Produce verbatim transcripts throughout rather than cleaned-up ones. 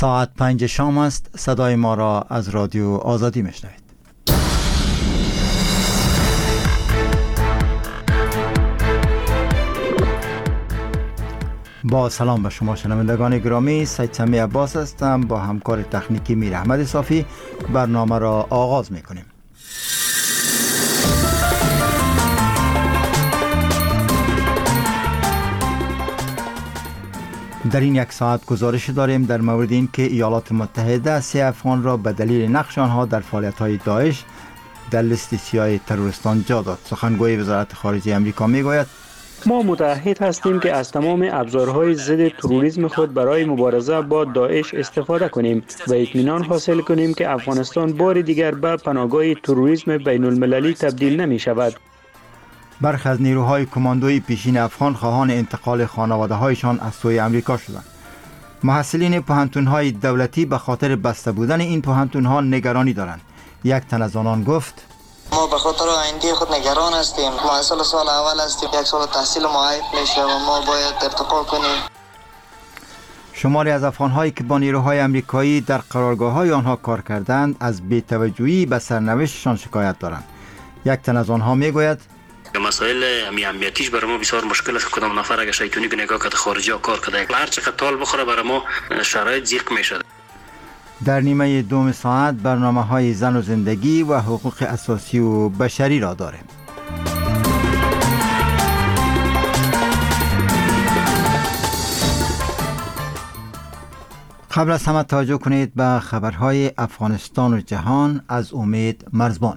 ساعت پنج شام است. صدای ما را از رادیو آزادی میشنوید. با سلام به شما شنوندگان گرامی، سید سمی عباس هستم. با همکار تکنیکی میر احمد صافی برنامه را آغاز میکنیم. در این یک ساعت گزارش داریم در مورد این که ایالات متحده سه افغان را به دلیل نقش آنها در فعالیت‌های داعش در لیست سیاه تروریستان جا داد. سخنگوی وزارت خارجه آمریکا میگوید ما متعهد هستیم که از تمام ابزارهای ضد تروریسم خود برای مبارزه با داعش استفاده کنیم و اطمینان حاصل کنیم که افغانستان بار دیگر به پناهگاه تروریسم بین المللی تبدیل نمی شود. برخی از نیروهای کماندوی پیشین افغان خواهان انتقال خانواده هایشان از سوی امریکا شدند. محصلین پوهنتون‌های دولتی به خاطر بسته بودن این پوهنتون‌ها نگرانی دارند. یک تن از آنان گفت ما به خاطر آینده خود نگران هستیم. محصل سال اول هستیم، یک سال تحصیل ما عیب میشه و ما باید ارتقا کنیم. شماری از افغان‌هایی که با نیروهای امریکایی در قرارگاه‌های آنها کار کردند از بی‌توجهی به سرنوشتشان شکایت دارند. یک تن از آنها میگوید مسائل امنیتیش برای ما بسیار مشکل است. کدام نفر اگه شیطونی که نگاه کرده خارجی ها کار کرده هر چقدر تال بخوره برای ما شرایط ضیق میشه. در نیمه دوم ساعت برنامه‌های زن و زندگی و حقوق اساسی و بشری را داریم. قبل از همه توجه کنید به خبرهای افغانستان و جهان از امید مرزبان.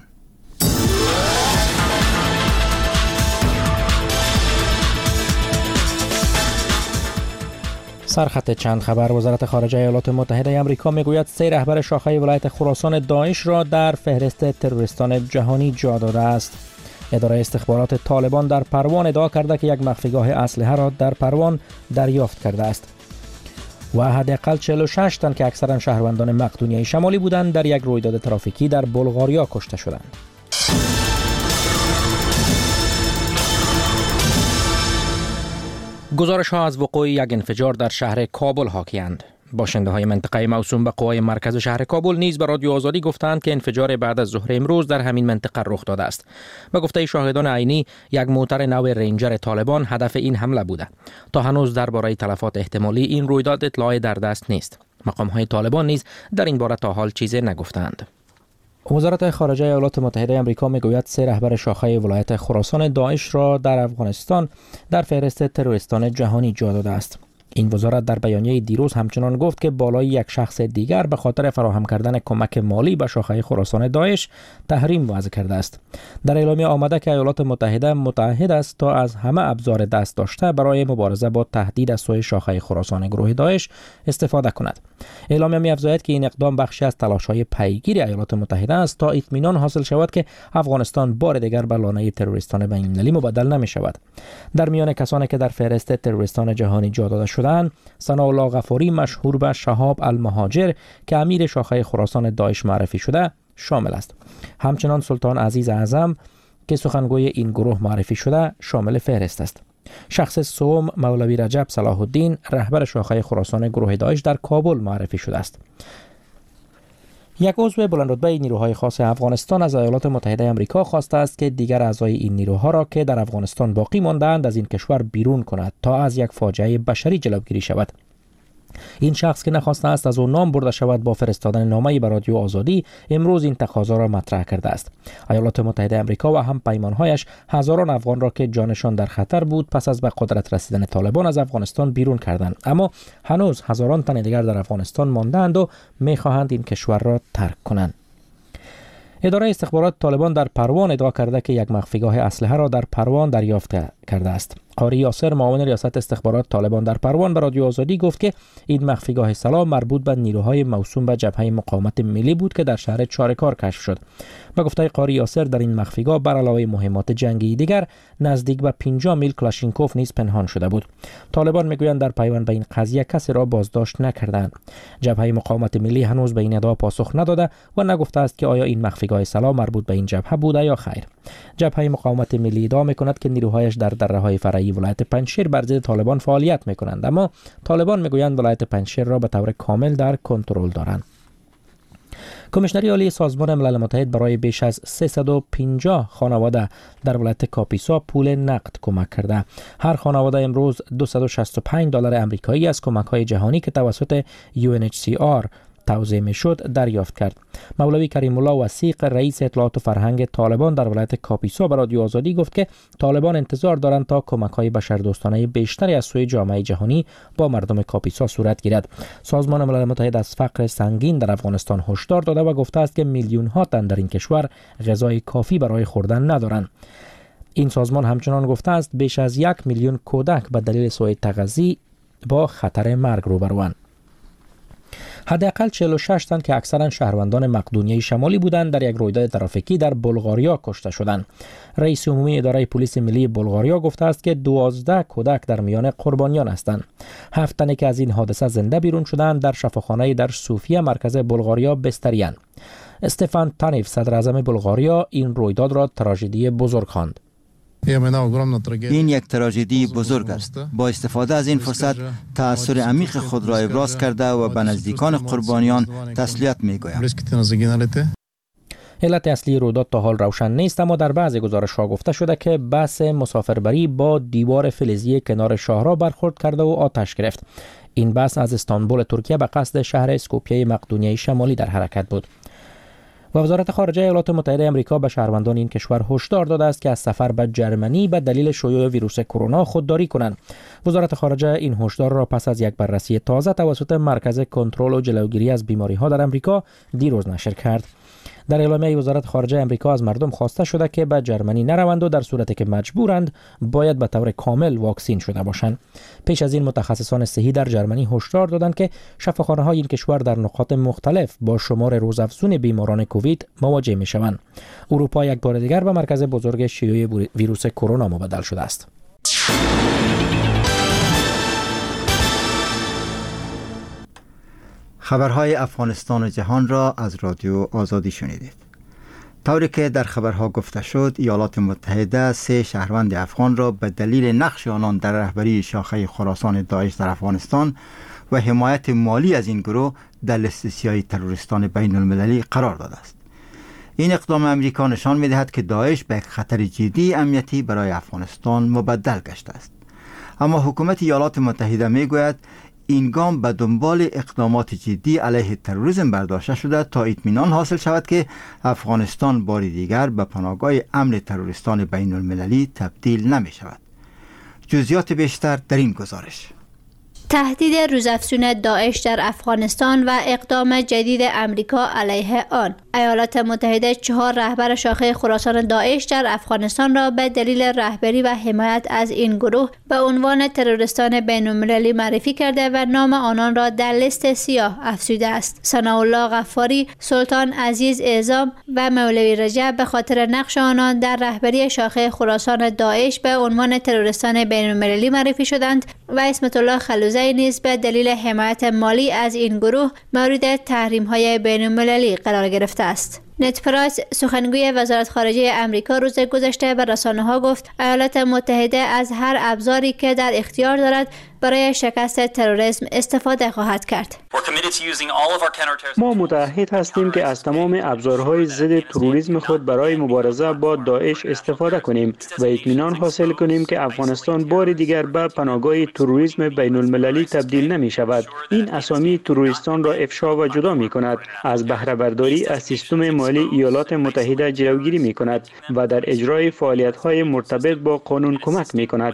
سرخط چند خبر. وزارت خارجه ایالات متحده آمریکا میگوید سه رهبر شاخه ولایت خراسان داعش را در فهرست تروریستان جهانی جا داده است. اداره استخبارات طالبان در پروان ادعا کرده که یک مخفیگاه اسلحه را در پروان دریافت کرده است. و حداقل چهل و شش تن که اکثرا شهروندان مقدونیه شمالی بودند در یک رویداد ترافیکی در بلغاریا کشته شدند. گزارش ها از وقوع یک انفجار در شهر کابل حاکی‌اند. باشنده های منطقه موسوم به قوای مرکز شهر کابل نیز به رادیو آزادی گفتند که انفجار بعد از ظهر امروز در همین منطقه رخ داده است. به گفته شاهدان عینی، یک موتر نو رنجر طالبان هدف این حمله بوده. تا هنوز درباره تلفات احتمالی این رویداد اطلاعی در دست نیست. مقام های طالبان نیز در این باره تا حال چیزی نگفتند. وزارت خارجه ایالات متحده آمریکا میگوید سه رهبر شاخه ولایت خراسان داعش را در افغانستان در فهرست تروریستان جهانی جا داده است. این وزارت در بیانیه دیروز همچنان گفت که بالای یک شخص دیگر به خاطر فراهم کردن کمک مالی به شاخه خراسان داعش تحریم وضع کرده است. در اعلامیه آمده که ایالات متحده متعهد است تا از همه ابزار دست داشته برای مبارزه با تهدید از سوی شاخه خراسان گروه داعش استفاده کند. اعلامیه می‌افزاید که این اقدام بخشی از تلاش‌های پیگیری ایالات متحده است تا اطمینان حاصل شود که افغانستان بار دیگر به لانه تروریستان بین‌المللی مبدل نمی‌شود. در میان کسانی که در فهرست تروریستان جهانی جا داده شدند، ثناءالله غفاری مشهور به شهاب المهاجر که امیر شاخه خراسان داعش معرفی شده شامل است. همچنان سلطان عزیز اعظم که سخنگوی این گروه معرفی شده شامل فهرست است. شخص سوم مولوی رجب صلاح الدین رهبر شاخه خراسان گروه داعش در کابل معرفی شده است. یک عضو بلندرتبه نیروهای خاص افغانستان از ایالات متحده آمریکا خواسته است که دیگر اعضای این نیروها را که در افغانستان باقی مانده‌اند از این کشور بیرون کند تا از یک فاجعه بشری جلوگیری شود. این شخص که نخواسته است از او نام برده شود با فرستادن نامه‌ای به رادیو آزادی امروز این تقاضا را مطرح کرده است. ایالات متحده آمریکا و هم پیمانهایش هزاران افغان را که جانشان در خطر بود پس از به قدرت رسیدن طالبان از افغانستان بیرون کردند، اما هنوز هزاران تن دیگر در افغانستان مانده‌اند و می‌خواهند این کشور را ترک کنند. اداره استخبارات طالبان در پروان ادعا کرده که یک مخفیگاه اسلحه را در پروان دریافت کرده است. قاری یاسر معاون ریاست استخبارات طالبان در پروان به رادیو آزادی گفت که این مخفیگاه سلاح مربوط به نیروهای موسوم به جبهه مقاومت ملی بود که در شهر چارکار کشف شد. به گفته قاری یاسر در این مخفیگاه بر علاوه مهمات جنگی دیگر نزدیک به پنجاه میل کلاشینکوف نیز پنهان شده بود. طالبان میگویند در پیوند به این قضیه کسی را بازداشت نکردند. جبهه مقاومت ملی هنوز به این ادعا پاسخ نداده و نگفته است که آیا این مخفیگاه سلاح مربوط به این جبهه بوده یا خیر. جبهه مقاومت ملی ادعا میکند که نیروهایش در دره‌های فرعی ولایت پنجشیر بر ضد طالبان فعالیت می‌کنند، اما طالبان می‌گویند ولایت پنجشیر را به طور کامل در کنترل دارند. کمیشنری عالی سازمان ملل متحد برای بیش از سیصد و پنجاه خانواده در ولایت کاپیسا پول نقد کمک کرده. هر خانواده امروز دویست و شصت و پنج دلار آمریکایی از کمک‌های جهانی که توسط یو ان اچ سی آر توزیع میشد دریافت کرد. مولوی کریم الله وثیق رئیس اطلاعات و فرهنگ طالبان در ولایت کاپیسا به رادیو آزادی گفت که طالبان انتظار دارند تا کمک‌های بشردوستانه بیشتری از سوی جامعه جهانی با مردم کاپیسا صورت گیرد. سازمان ملل متحد از فقر سنگین در افغانستان هشدار داده و گفته است که میلیون‌ها تن در این کشور غذای کافی برای خوردن ندارند. این سازمان همچنان گفته است بیش از یک میلیون کودک به دلیل سوء تغذیه با خطر مرگ روبروند. حداقل چهل و شش تن که اکثرا شهروندان مقدونیه شمالی بودند در یک رویداد ترافیکی در بلغاریا کشته شدند. رئیس عمومی اداره پلیس ملی بلغاریا گفته است که دوازده کودک در میان قربانیان هستند. هفت تنی که از این حادثه زنده بیرون شدند در شفاخانه در صوفیه مرکز بلغاریا بستری‌اند. استفان تانیف صدر اعظم بلغاریا این رویداد را تراژدی بزرگ خواند. این یک تراژدی بزرگ است. با استفاده از این فرصت تأثیر عمیق خود را ابراز کرده و به نزدیکان قربانیان تسلیت می‌گویم. علت اصلی رویداد تا حال روشن نیست، اما در بعضی گزارش‌ها گفته شده که بس مسافربری با دیوار فلزی کنار شاهراه برخورد کرده و آتش گرفت. این بس از استانبول ترکیه به قصد شهر اسکوپیه مقدونیه شمالی در حرکت بود. و وزارت خارجه ایالات متحده آمریکا به شهروندان این کشور هشدار داده است که از سفر به جرمنی به دلیل شیوع ویروس کرونا خودداری کنند. وزارت خارجه این هشدار را پس از یک بررسی تازه توسط مرکز کنترل و جلوگیری از بیماری‌ها در آمریکا دیروز نشر کرد. در اعلامیه وزارت خارجه آمریکا از مردم خواسته شده که به جرمنی نروند و در صورتی که مجبورند باید به طور کامل واکسین شده باشند. پیش از این متخصصان صحی در جرمنی هشدار دادند که شفاخانه‌های این کشور در نقاط مختلف با شمار روزافزون بیماران کووید مواجه می‌شوند. اروپا یک بار دیگر به مرکز بزرگ شیوع ویروس کرونا مبدل شده است. خبرهای افغانستان و جهان را از رادیو آزادی شنیدید. طوری که در خبرها گفته شد، ایالات متحده سه شهروند افغان را به دلیل نقش آنان در رهبری شاخه خراسان داعش در افغانستان و حمایت مالی از این گروه در لیست سیاه تروریستان بین المللی قرار داده است. این اقدام امریکا نشان می‌دهد که داعش به یک خطر جدی امنیتی برای افغانستان مبدل گشته است. اما حکومت ایالات متحده می‌گوید این گام به دنبال اقدامات جدی علیه تروریسم برداشته شده تا اطمینان حاصل شود که افغانستان بار دیگر به پناهگاه امن تروریستان بین المللی تبدیل نمی شود. جزئیات بیشتر در این گزارش. تهدید روزافزون داعش در افغانستان و اقدام جدید امریکا علیه آن. ایالات متحده چهار رهبر شاخه خراسان داعش در افغانستان را به دلیل رهبری و حمایت از این گروه به عنوان تروریستان بین‌المللی معرفی کرده و نام آنان را در لیست سیاه افزوده است. ثناءالله غفاری، سلطان عزیز اعظام و مولوی رجب به خاطر نقش آنان در رهبری شاخه خراسان داعش به عنوان تروریستان بین‌المللی معرفی شدند و اسمت الله خلوزی نیز به دلیل حمایت مالی از این گروه مورد تحریم‌های بین‌المللی قرار گرفته است. نت پرایس، سخنگوی وزارت خارجه امریکا، روز گذشته به رسانه‌ها گفت ایالات متحده از هر ابزاری که در اختیار دارد برای شکست تروریسم استفاده خواهد کرد. ما متعهد هستیم که از تمام ابزارهای ضد تروریسم خود برای مبارزه با داعش استفاده کنیم و اطمینان حاصل کنیم که افغانستان بار دیگر به پناهگاه تروریسم بین المللی تبدیل نمی شود. این اسامی تروریستان را افشا و جدا می کند، از بهره برداری از سیستم مالی ایالات متحده جلوگیری می کند و در اجرای فعالیت‌های مرتبط با قانون کمک می کند.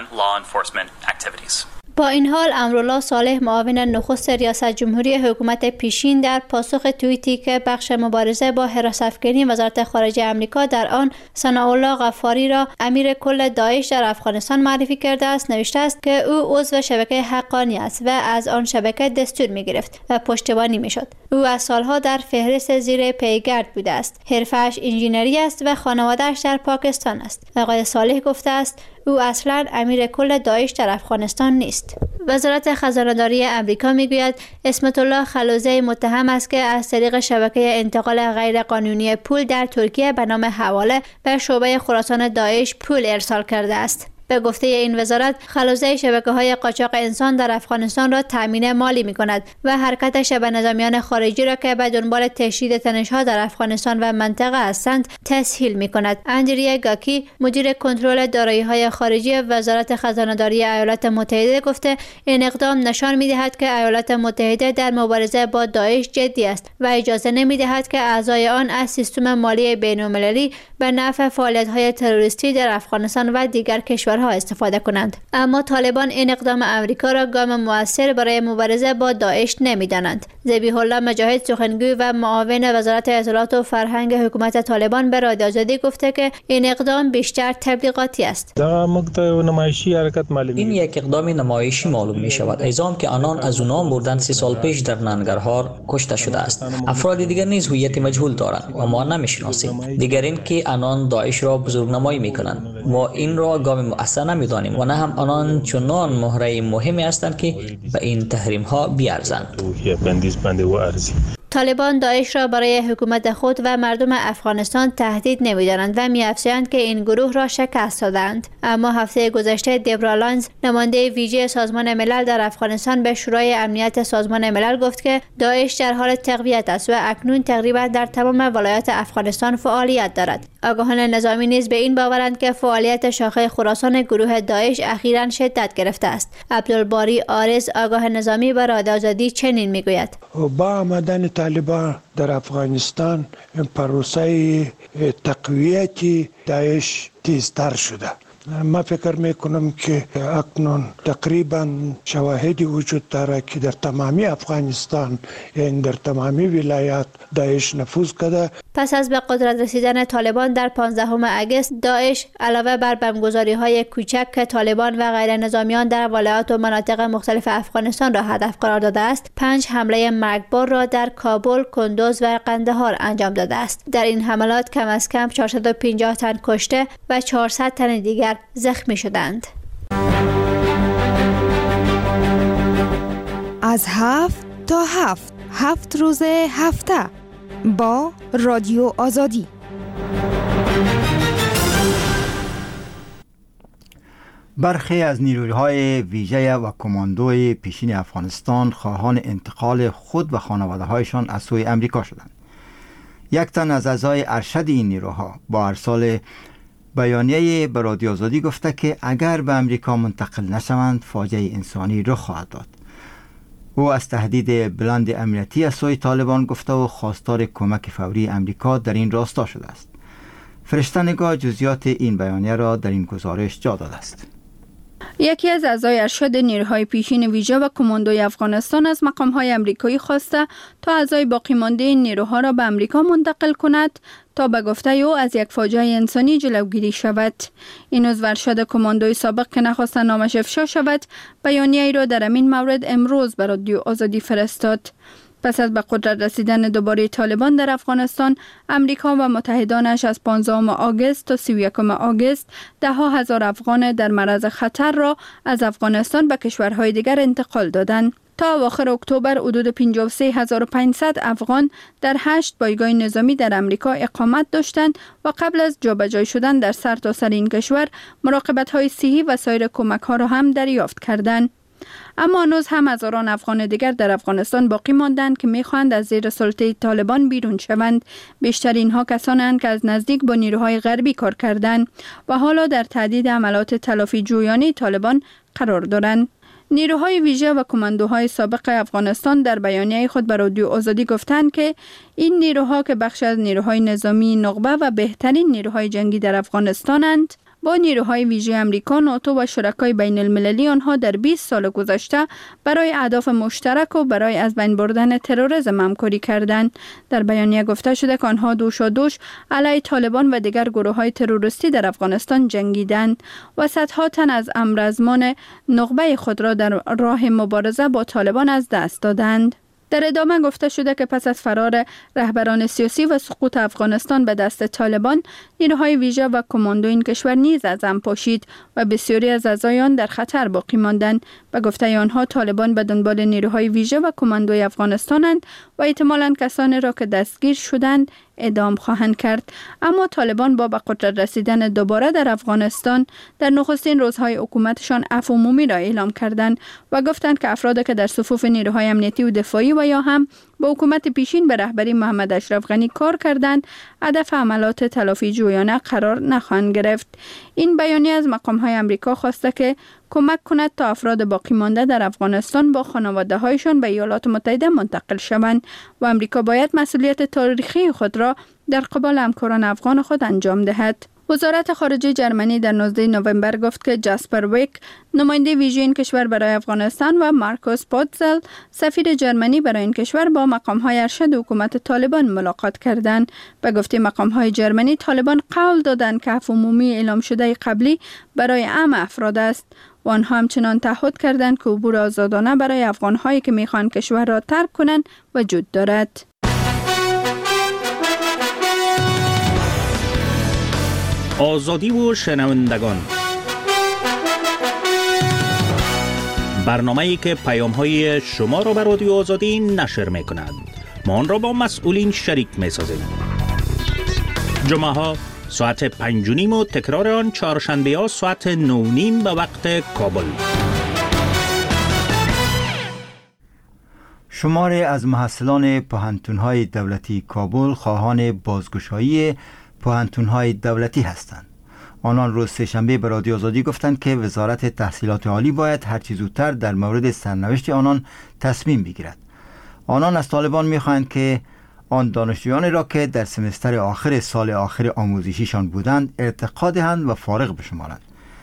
با این حال امرالله صالح، معاون نخست ریاست جمهوری حکومت پیشین، در پاسخ توییتی که بخش مبارزه با حراس افکنی وزارت خارجه آمریکا در آن ثناءالله غفاری را امیر کل داعش در افغانستان معرفی کرده است، نوشته است که او عضو شبکه حقانی است و از آن شبکه دستور می گرفت و پشتیبانی می شد. او از سالها در فهرست زیر پیگرد بوده است. حرفه‌اش انجینری است و خانواده‌اش در پاکستان است. آقای صالح گفته است او اصلاً امیر کل داعش در افغانستان نیست. وزارت خزانه‌داری امریکا میگوید اسمت الله خلوزی متهم است که از طریق شبکه انتقال غیرقانونی پول در ترکیه به نام حواله به شعبه خراسان داعش پول ارسال کرده است. به گفته این وزارت، خلاصه شبکه‌های قاچاق انسان در افغانستان را تامین مالی می‌کند و حرکت شبه نظامیان خارجی را که به دنبال تشدید تنش‌ها در افغانستان و منطقه هستند تسهیل می‌کند. اندریا گاکی، مدیر کنترل دارایی‌های خارجی وزارت خزانه‌داری ایالات متحده گفته این اقدام نشان می‌دهد که ایالات متحده در مبارزه با داعش جدی است و اجازه نمی‌دهد که اعضای آن از سیستم مالی بین‌المللی به نفع فعالیت‌های تروریستی در افغانستان و دیگر کشورها استفاده کنند. اما طالبان این اقدام امریکا را گام مؤثر برای مبارزه با داعش نمی‌دانند. ذبیح الله مجاهد، سخنگوی و معاون وزارت اطلاعات و فرهنگ حکومت طالبان به رادیو آزادی گفته که این اقدام بیشتر تبلیغاتی است. این یک اقدام نمایشی معلوم می شود. ایزام که آنان از اونام بردن سی سال پیش در ننگرهار کشته شده است. افراد دیگر نیز هویت مجهول دارند و ما نمی‌شناسیم. دیگر این که آنان داعش را بزرگنمایی می‌کنند. ما این را گام مؤثر نمی‌دانیم و نه هم آنان چنان مهره مهمی هستند که به این تحریم ها بیارزند. طالبان داعش را برای حکومت خود و مردم افغانستان تهدید نمی‌دانند و می‌افزایند که این گروه را شکست دادند. اما هفته گذشته دبرا لانز، نماینده ویژه سازمان ملل در افغانستان، به شورای امنیت سازمان ملل گفت که داعش در حال تقویت است و اکنون تقریبا در تمام ولایات افغانستان فعالیت دارد. آگاهان نظامی نیز به این باورند که فعالیت شاخه خراسان گروه داعش اخیراً شدت گرفته است. عبدالباری آرز، آگاه نظامی، به رادیو آزادی چنین میگوید: با آمدن طالبان در افغانستان پروسه تقویت داعش تیزتر شده. ما فکر میکنم که اکنون تقریبا شواهدی وجود دارد که در تمامی افغانستان یعنی در تمامی ولایات داعش نفوذ کرده. پس از به قدرت رسیدن طالبان در پانزدهم اگست، داعش علاوه بر بمبگذاری‌های کوچک که طالبان و غیر نظامیان در ولایات و مناطق مختلف افغانستان را هدف قرار داده است، پنج حمله مرگبار را در کابل، کندوز و قندهار انجام داده است. در این حملات کم از کم چهارصد و پنجاه تن کشته و چهارصد تن دیگر زخمی شدند. از هفت تا هفت هفت روز هفته با رادیو آزادی. برخی از نیروهای ویژه و کماندوی پیشین افغانستان خواهان انتقال خود و خانواده‌هایشان از سوی امریکا شدند. یک تن از اعضای ارشد این نیروها با ارسال بیانیه به رادیو آزادی گفته که اگر به امریکا منتقل نشوند فاجعه انسانی رخ خواهد داد. او از تهدید بلند امنیتی از سوی طالبان گفته و خواستار کمک فوری امریکا در این راستا شده است. فرشته نگاه جزئیات این بیانیه را در این گزارش جا داده است. یکی از اعضای ارشد نیروهای پیشین ویژه و کماندوی افغانستان از مقام‌های امریکایی خواسته تا اعضای باقی مانده این نیروها را به امریکا منتقل کند تا به گفته او از یک فاجعه انسانی جلوگیری شود. این عضو ارشد کماندوی سابق که نخواست نامش افشا شود، بیانیه‌ای را در این مورد امروز به رادیو آزادی فرستاد. پس از به قدرت رسیدن دوباره طالبان در افغانستان، امریکا و متحدانش از پانزدهم آگوست تا سی و یکم آگوست ده ها هزار افغان در معرض خطر را از افغانستان به کشورهای دیگر انتقال دادند. تا اواخر اکتبر حدود پنجاه و سه هزار و پانصد افغان در هشت پایگاه نظامی در امریکا اقامت داشتند و قبل از جابجایی شدن در سرتاسر این کشور مراقبت‌های صحی و سایر کمک‌ها را هم دریافت کردند. اما هنوز هم هزاران افغان دیگر در افغانستان باقی ماندند که می‌خواهند از زیر سلطه طالبان بیرون شوند. بیشتر اینها کسانند که از نزدیک با نیروهای غربی کار کردند و حالا در تهدید عملات تلافی جویانه طالبان قرار دارند. نیروهای ویژه و کماندوهای سابق افغانستان در بیانیه خود به رادیو آزادی گفتند که این نیروها که بخش از نیروهای نظامی نخبه و بهترین نیروهای جنگی در افغانستانند، با نیروهای ویژه امریکا، ناتو و شرکای بین المللی آنها در بیست سال گذشته برای اهداف مشترک و برای از بین بردن تروریسم همکاری کردند. در بیانیه گفته شده که آنها دوشادوش علیه طالبان و دیگر گروه‌های تروریستی در افغانستان جنگیدند و صدها تن از امرزمان نخبه خود را در راه مبارزه با طالبان از دست دادند. در ادامه گفته شده که پس از فرار رهبران سیاسی و سقوط افغانستان به دست طالبان، نیروهای ویژه و کماندو این کشور نیز از هم پاشید و بسیاری از اعضای آن در خطر باقی ماندند. به گفته آنها طالبان به دنبال نیروهای ویژه و کماندوی افغانستانند و احتمالاً کسانی را که دستگیر شدند اعدام خواهند کرد. اما طالبان با به قدرت رسیدن دوباره در افغانستان در نخستین روزهای حکومتشان عفو عمومی را اعلام کردند و گفتند که افرادی که در صفوف نیروهای امنیتی و دفاعی و یا هم با حکومت پیشین به رهبری محمد اشرف غنی کار کردند هدف عملات تلافی جویانه قرار نخواهند گرفت. این بیانیه از مقام‌های آمریکا خواسته که کمک کند تا افراد باقی مانده در افغانستان با خانواده هایشان به ایالات متحده منتقل شوند و آمریکا باید مسئولیت تاریخی خود را در قبال همکاران افغان خود انجام دهد. وزارت خارجه جرمنی در نوزدهم نوامبر گفت که جاسپر ویک نماینده ویژه این کشور برای افغانستان و مارکوس پوتزل سفیر جرمنی برای این کشور با مقام‌های ارشد حکومت طالبان ملاقات کردند. به گفته مقام‌های جرمنی طالبان قول دادند که عفو عمومی اعلام شده قبلی برای عام افراد است و آنها همچنان تعهد کردند که عبور آزادانه برای افغان‌هایی که می‌خواهند کشور را ترک کنند وجود دارد. آزادی و شنوندگان، برنامه‌ای که پیام‌های شما را به رادیو آزادی نشر می‌کند. ما آن را با مسئولین شریک می‌سازیم. جمعه‌ها ساعت پنج و نیم و تکرار آن چهارشنبه‌ها ساعت نه و نیم به وقت کابل. شماری از محصلان پوهنتون‌های دولتی کابل خواهان بازگشایی پوهنتون‌های دولتی هستند. آنان روز سه‌شنبه به رادیو آزادی گفتند که وزارت تحصیلات عالی باید هرچه زودتر در مورد سرنوشت آنان تصمیم بگیرد. آنان از طالبان می‌خواهند که آن دانشجویانی را که در سمستر آخر سال آخر آموزشیشان بودند ارتقا دهند و فارغ بشمارند.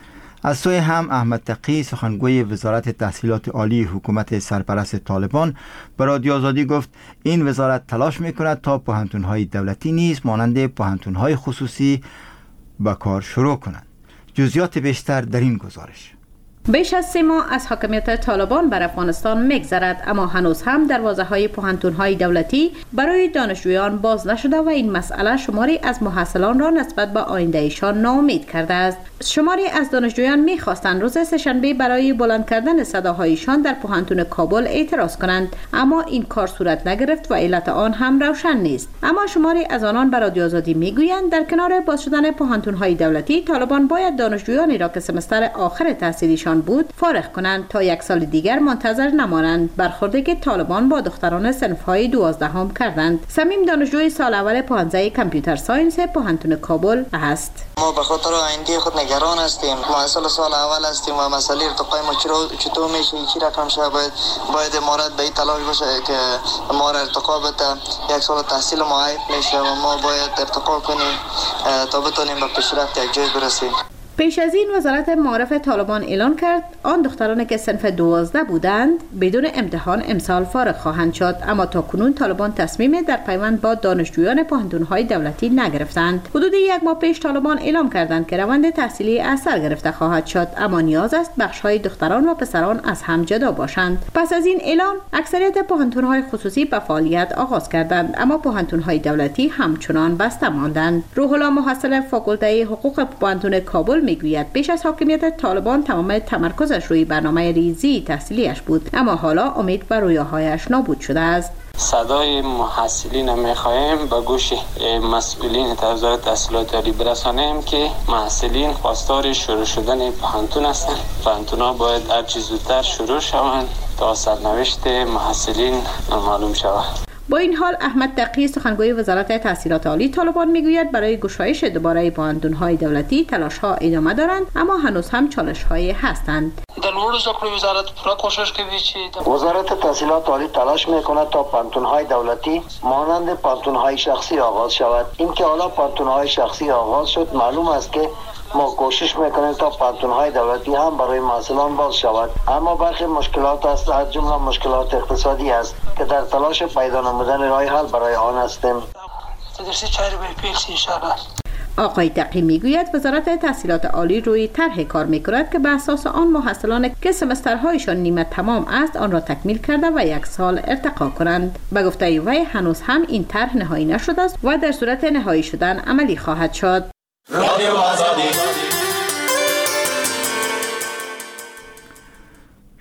از سوی هم احمد تقی سخنگوی وزارت تحصیلات عالی حکومت سرپرست طالبان به رادیو آزادی گفت این وزارت تلاش می‌کند تا پوهنتون‌های دولتی نیز مانند پوهنتون‌های خصوصی به کار شروع کنند. جزئیات بیشتر در این گزارش. بیش از سه ماه از حاکمیت طالبان بر افغانستان می‌گذرد، اما هنوز هم دروازه‌های پوهنتون‌های دولتی برای دانشجویان باز نشده و این مسئله شماری از محصلان را نسبت به آینده‌شان ناامید کرده است. شماری از دانشجویان می‌خواستند روز سه‌شنبه برای بلند کردن صداهایشان در پوهنتون کابل اعتراض کنند، اما این کار صورت نگرفت و علت آن هم روشن نیست. اما شماری از آنان به رادیو آزادی می‌گویند در کنار باز شدن پوهنتون‌های دولتی، طالبان باید دانشجویانی را که سمستر آخر تحصیلیشان بود فارغ کنند تا یک سال دیگر منتظر نمانند، برخوردی که طالبان با دختران صنف‌های دوازدهم کردند. صمیم دانشجوی سال اول پانزده کامپیوتر ساینس پوهنتون کابل است. ما به خاطر آینده خود نگران هستیم. ما سال سال اول هستیم و مسئله ارتقای ما چطور میشه، چی رقم شه، باید باید امارات به این تلاش باشه که ما را ارتقا بده. یک سال تحصیل ما عیب میشه و ما باید ارتقا کنیم تا بتونیم به پیشرفت یک جای برسیم. پیش از این وزارت معارف طالبان اعلان کرد آن دخترانی که صنف دوازده بودند بدون امتحان امسال فارغ خواهند شد، اما تا کنون طالبان تصمیم در پیوند با دانشجویان پوهنتون‌های دولتی نگرفتند. حدود یک ماه پیش طالبان اعلام کردند که روند تحصیلی از سر گرفته خواهد شد، اما نیاز است بخش‌های دختران و پسران از هم جدا باشند. پس از این اعلان اکثریت پوهنتون‌های خصوصی به فعالیت آغاز کردند، اما پوهنتون‌های دولتی همچنان بسته ماندند. روح الله محصل فاکولته حقوق پوهنتون کابل میگوید پیش از حاکمیت طالبان تمام تمرکزش روی برنامه ریزی تحصیلیش بود، اما حالا امید بر رویاهایش نابود شده است. صدای محصلین میخواهیم به گوش مسئولین وزارت تحصیلات عالی برسانیم که محصلین خواستار شروع شدن پوهنتون هستند. پوهنتون‌ها باید هر چه زودتر شروع شوند تا سرنوشت محصلین معلوم شود. با این حال احمد تقی سخنگوی وزارت تحصیلات عالی طالبان میگوید برای گشایش دوباره پوهنتون‌های دولتی تلاش‌ها ادامه دارند، اما هنوز هم چالش‌هایی هستند. در مورد زکر وزارت پورا کوشش کوي چې وزارت تحصیلات عالی تلاش میکند تا پوهنتون‌های دولتی مانند پوهنتون‌های شخصی آغاز شود. اینکه حالا پوهنتون‌های شخصی آغاز شد معلوم است که ما کوشش میکنیم تا پوهنتون‌های دولتی هم برای محصلان باز شود، اما برخی مشکلات است، از جمله مشکلات اقتصادی است که در تلاش پیدا نمودن راه حل برای آن هستیم. تدریس چهره به پیلسی انشاءالله. آقای تقی میگوید وزارت تحصیلات عالی روی طرح کار میکند که به اساس آن محصلان که سمسترهایشان نیمه تمام است آن را تکمیل کرده و یک سال ارتقا کنند. به گفته وی هنوز هم این طرح نهایی نشده است و در صورت نهایی شدن عملی خواهد شد.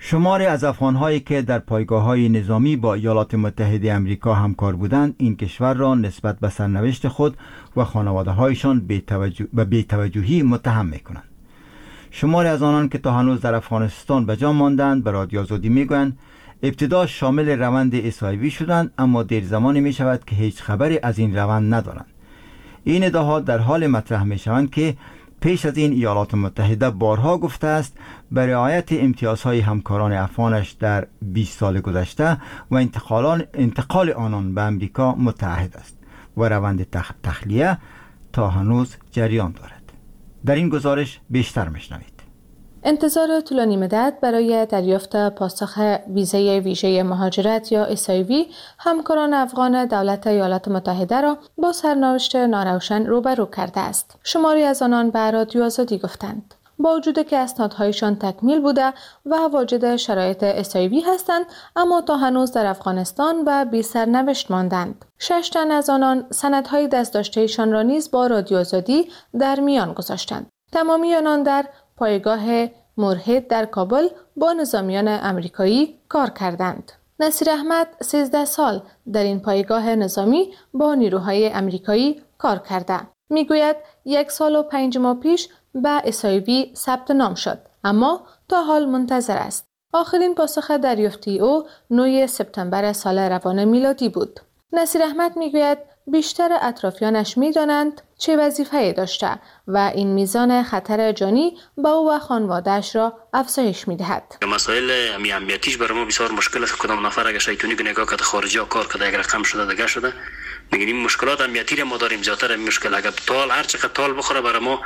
شماری از افغان‌هایی که در پایگاه‌های نظامی با ایالات متحده آمریکا همکار بودند این کشور را نسبت به سرنوشت خود و خانواده‌هایشان بی‌توجه و بی‌توجهی متهم می‌کنند. شماری از آنان که تا هنوز در افغانستان به جا ماندند به رادیو آزادی میگویند ابتدا شامل روند اس آی وی شدند، اما دیر زمانی می شود که هیچ خبری از این روند ندارند. این ادعاها در حال مطرح می شوند که پیش از این ایالات متحده بارها گفته است به رعایت امتیازهای همکاران افغانش در بیست سال گذشته و انتقالان انتقال آنان به امریکا متعهد است و روند تخ... تخلیه تا هنوز جریان دارد. در این گزارش بیشتر میشنوید. انتظار طولانی مدت برای دریافت پاسخ ویزای ویژه مهاجرت یا اس آی وی همکاران افغان دولت ایالات متحده را با سرنوشت ناروشن روبرو کرده است. شماری از آنان به رادیو آزادی گفتند با وجود که اسنادهایشان تکمیل بوده و واجد شرایط اس آی وی هستند، اما تا هنوز در افغانستان و بی سرنوشت ماندند. شش تن از آنان سندهای دستداشته‌شان را نیز با رادیو آزادی در میان گذاشتند. تمامی آنان در پایگاه مرهد در کابل با نظامیان امریکایی کار کردند. نصیر احمد سیزده سال در این پایگاه نظامی با نیروهای امریکایی کار کرده. میگوید یک سال و پنج ماه پیش به اس آی وی ثبت نام شد، اما تا حال منتظر است. آخرین پاسخ دریافتی او نه سپتامبر سال روان میلادی بود. نصیر احمد میگوید بیشتر اطرافیانش میدانند چه وظیفه‌ای داشته و این میزان خطر جانی با او و خانواده‌اش را افزایش می‌دهد. مسائل امنیتیش برای ما بسیار مشکل است. کدام نفر اگه شیطانی که نگاه کرده خارجی ها کار کرده، اگر رقم شده دیگه شده، میگیم این مشکلات امنیتی را ما داریم. زیاتر مشکل اگه تال هر چقدر تال بخوره برای ما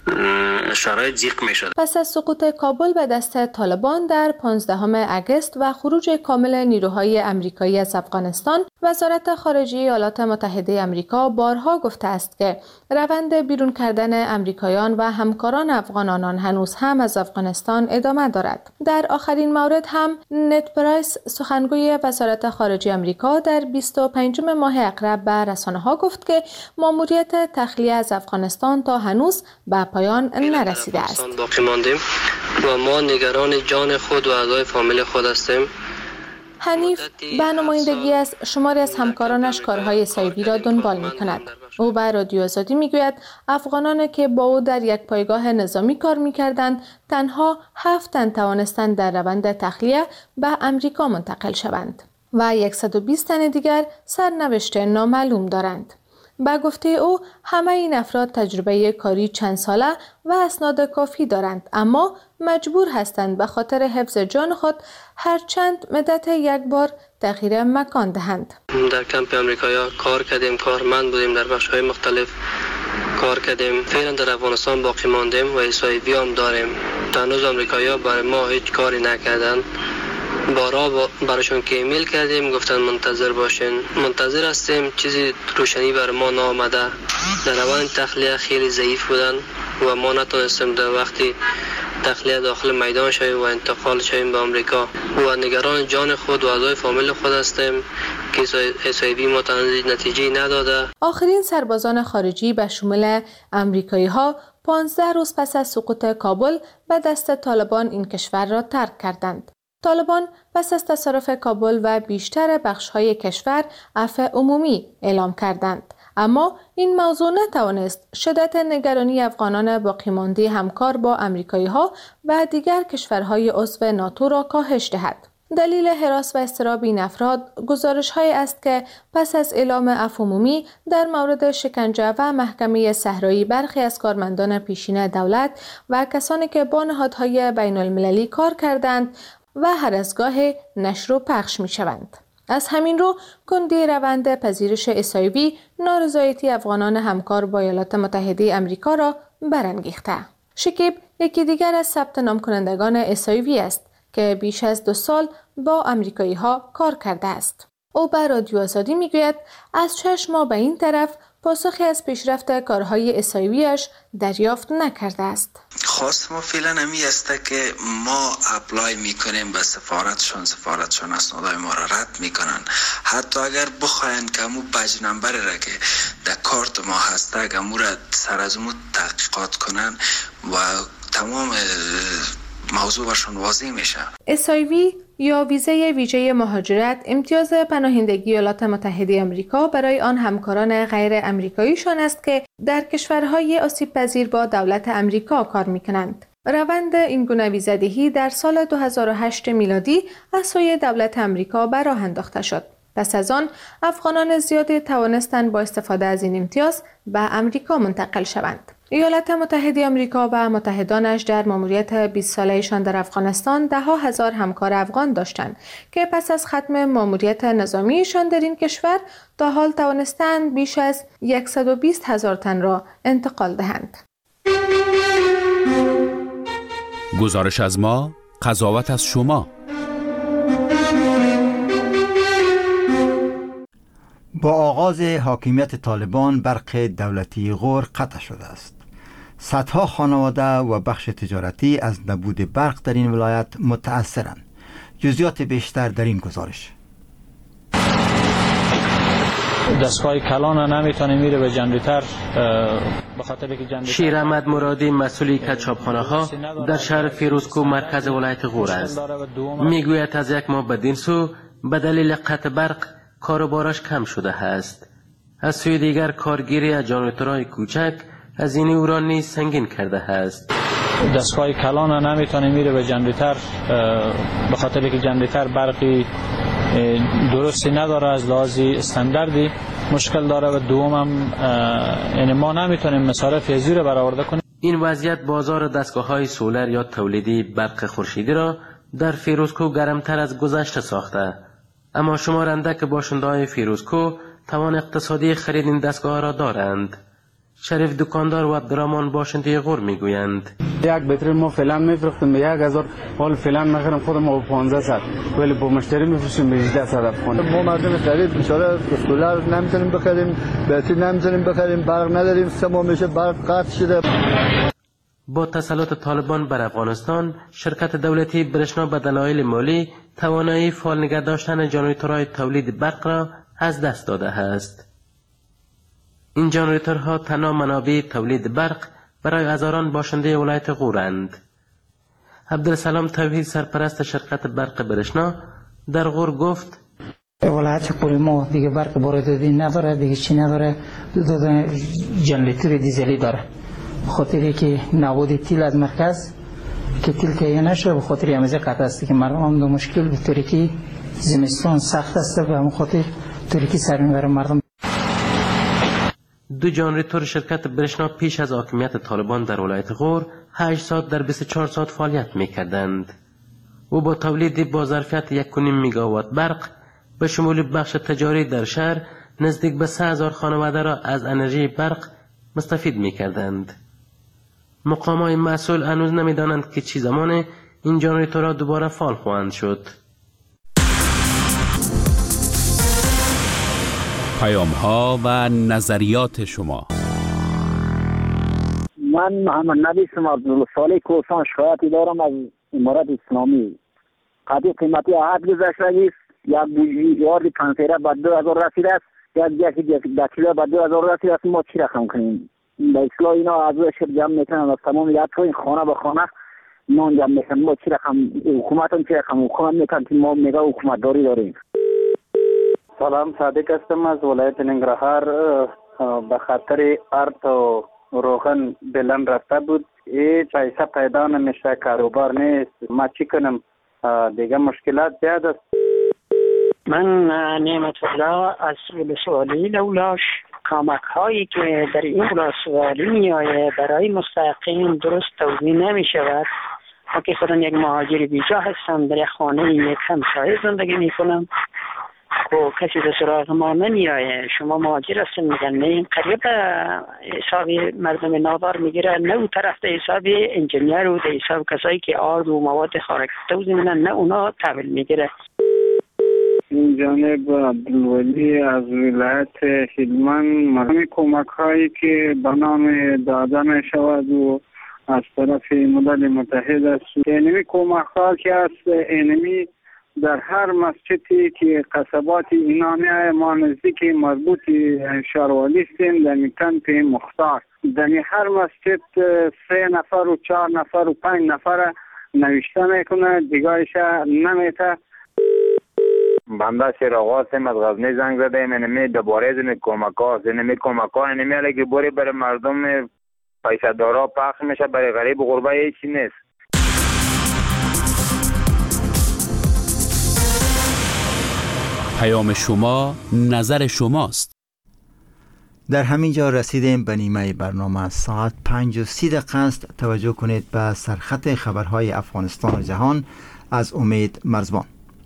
شرایط ضیق میشه. پس از سقوط کابل به دست طالبان در پانزدهم اگست و خروج کامل نیروهای امریکایی از افغانستان، وزارت خارجه ایالات متحده آمریکا بارها گفته است که روند بیرون کردن امریکایان و همکاران افغان آنان هنوز هم از افغانستان ادامه دارد. در آخرین مورد هم نت پرایس سخنگوی وزارت خارجه آمریکا در بیست و پنجم ماه اقرب به رسانه‌ها گفت که ماموریت تخلیه از افغانستان تا هنوز به پایان نرسیده است. باقی ماندیم و ما نگران جان خود و اعضای فامیل خود هستیم. حنیف به نمایندگی از شماری از همکارانش کارهای اس آی وی را دنبال می کند. او به رادیو آزادی می گوید افغانان که با او در یک پایگاه نظامی کار می کردند تنها هفت تن توانستند در روند تخلیه به امریکا منتقل شوند و صد و بیست تن دیگر سرنوشت نامعلوم دارند. با گفته او همه این افراد تجربه کاری چند ساله و اسناد کافی دارند، اما مجبور هستند به خاطر حفظ جان خود هر چند مدت یک بار تغییر مکان دهند. در کمپ امریکایی کار کردیم، کارمند بودیم، در بخش‌های مختلف کار کردیم. فعلا در افغانستان باقی ماندیم و اس آی وی هم داریم. هنوز امریکایی‌ها برای ما هیچ کاری نکردند. بارا براشون که ایمیل کردیم گفتن منتظر باشین. منتظر هستیم، چیزی روشنی بر ما نامده. در روند تخلیه خیلی ضعیف بودن و ما نتونستیم در وقتی تخلیه داخل میدان شویم و انتقال شویم به آمریکا و نگران جان خود و اعضای فامیل خود هستیم که اس آی وی ما نتیجه نداده. آخرین سربازان خارجی به شمول امریکایی ها پانزده روز پس از سقوط کابل به دست طالبان این کشور را ترک کردند. طالبان پس از تصرف کابل و بیشتر بخش‌های کشور عفو عمومی اعلام کردند، اما این موضوع نتوانست شدت نگرانی افغانان باقی مانده همکار با امریکایی‌ها و دیگر کشورهای عضو ناتو را کاهش دهد. دلیل هراس و اضطراب این افراد گزارش‌هایی است که پس از اعلام عفو عمومی در مورد شکنجه و محکمه صحرایی برخی از کارمندان پیشین دولت و کسانی که با نهادهای بین‌المللی کار کردند و هر از گاه نشر و پخش می شوند. از همین رو کندی روند پذیرش اس آی وی نارضایتی افغانان همکار با ایالات متحده آمریکا را برانگیخته. شکیب یکی دیگر از ثبت نام کنندگان اس آی وی است که بیش از دو سال با امریکایی ها کار کرده است. او به رادیو آزادی می گوید از شش ماه به این طرف پاسخی از پیشرفت کارهای اس آی وی اش دریافت نکرده است. خواست ما فعلا همی است که ما اپلای میکنیم به سفارتشون، سفارتشون اسنادهای ما را رد میکنن. حتی اگر بخواین که امو بج نمبر را که در کارت ما هسته امو را سر از مو تحقیقات کنن و تمام موضوع برشون واضح میشه. اس آی وی یا ویزه ویژه مهاجرت امتیاز پناهندگی ایالات متحده آمریکا برای آن همکاران غیر امریکاییشان است که در کشورهای آسیب پذیر با دولت امریکا کار میکنند. روند این گونه ویزه‌دهی در سال دو هزار و هشت میلادی از سوی دولت امریکا به راه انداخته شد. پس از آن افغانان زیادی توانستند با استفاده از این امتیاز به امریکا منتقل شوند. ایالات متحده آمریکا و متحدانش در ماموریت بیست ساله‌شان در افغانستان ده ها هزار همکار افغان داشتند که پس از ختم ماموریت نظامیشان در این کشور تا حال توانستند بیش از صد و بیست هزار تن را انتقال دهند. گزارش از ما، قضاوت از شما. با آغاز حاکمیت طالبان برق دولتی غور قطع شده است. صدها خانواده و بخش تجارتی از نبود برق در این ولایت متأثرند. جزئیات بیشتر در این گزارش. دستگاه کلان نمیتونه میره به جنریتر به خاطر که جنریتر شیر احمد مرادی مسئول کچاپخانه ها در شهر فیروزکوه مرکز ولایت غور است. میگوید از یک ماه بدین سو به دلیل قطع برق کاروبارش کم شده است. از سوی دیگر کارگیری از جنریتورهای کوچک از این او را نیز سنگین کرده است. دستگاه کلان نمیتونه میره به جنریتر به خاطر که جنریتر برقی درستی نداره، از لحاظ استانداردی مشکل داره و دوم هم یعنی ما نمیتونیم مصارف ازی رو برآورده کنیم. این وضعیت بازار دستگاه‌های سولر یا تولیدی برق خورشیدی را در فیروزکوه گرمتر از گذشته ساخته. اما شمارنده که باشنده‌های فیروزکوه توان اقتصادی خرید این دستگاه را دارند. شریف دکاندار و عبدالرحمن باشنده غور میگویند یک بطری ما فعلا میفروختیم به یک هزار، حال فعلا میخرم خودم با پانزده صد، ولی با مشتری میفروشیم به هجده صد افغان. ما مردم غریب بیچاره سولر نمیتونیم بخریم، بطری نمیتونیم بخریم، برق نداریم، سه ماه میشه برق قطع شده. با تسلط طالبان بر افغانستان، شرکت دولتی برشنا به دلایل مالی توانایی فعال نگه داشتن جنریتورهای تولید برق را از دست داده است. این جنریتورها تنها منابع تولید برق برای هزاران باشنده ولایت غورند. عبدالسلام توحید سرپرست شرکت برق برشنا در غور گفت ولایت غور ما دیگه برق وارداتی نداره، دیگه چی نداره، دو تا جنریتور دیزلی داره. خاطری که نبود تیل از مرکز که تیل تهیه نشه، به خاطر همیشه قطع است که مردم هم دو مشکل به طوری که زمستان سخت است و همون خاطر طوری که سر میبره مردم. دو جنریتور شرکت برشنا پیش از حاکمیت طالبان در ولایت غور هشت ساعت در بیست و چهار ساعت فعالیت میکردند و با تولید با ظرفیت یک و نیم میگاوات برق به شمول بخش تجاری در شهر نزدیک به سه هزار خانواده را از انرژی برق مستفید میکردند. مقامات مسئول هنوز نمیدانند که چی زمان این جنریتورها دوباره فعال خواهند شد. پیام ها و نظریات شما. من محمد نبیسم عبدالصالح کوسان شکایتی دارم از امارت اسلامی. قدی قیمتی عهد گذشته است. یک بوجیار پنسیره به دو هزار رسیده است، یک یک دکیله به دو هزار رسیده است. ما چی رقم کنیم؟ به اصلاح اینا از روی شب جمع میکنن، از تمام یاد این خانه به خانه نان جمع میکنن. ما چی رقم حکومت هم چی رقم حکومت میکنن که ما میگه حکومت داری داریم. سلام، صادق هستم از ولایت ننگرهار. به خاطر ارت و روغن بلند رفته بود، این پیسه پیدا نمیشه، کاروبار نیست. ما چی کنم؟ دیگه مشکلات زیاد است. من نعمت الله از ولسوالی لولاش. کمک هایی که در این ولسوالی می آید برای مستحقین درست توزیع نمی شود. ما که خودم یک مهاجر بیجا هستم، در یک خانه یک همسایه زندگی می کنم و کسی به سراغ ما نمی آید. شما مهاجر هستن میگن نه، این قریب حساب مردم نادار میگیره، نه اون طرف در حساب انجینیر و در حساب کسایی که آرد و مواد خارق توزیع میدن، نه اونا تحویل میگیره. این جانب عبدالولی از ولایت هلمند. مردم کمک هایی که به نام داده می شود و از طرف ملل متحد است، اینمی کمک ها که از اینمی در هر مسجدی که قصبات اینا می ما نزدیک مربوط شاروالی هستیم، در کمپ مختار در هر مسجد سه نفر و چهار نفر و پنج نفر نوشته میکنه دیگهش نمیته. بنده شیر آقاسم از غزنی زنگ زده ایم. اینمی دوباره از این کمک ها هست. اینمی کمک ها اینمی علی که بوری برای مردم پیسه دارا پخش میشه، برای غریب و غربه هیچی نیست. پیام شما نظر شماست. در همین جا رسیدیم به نیمه برنامه. ساعت پنج و سی دقیقه است. توجه کنید به سرخط خبرهای افغانستان و جهان از امید مرزبان.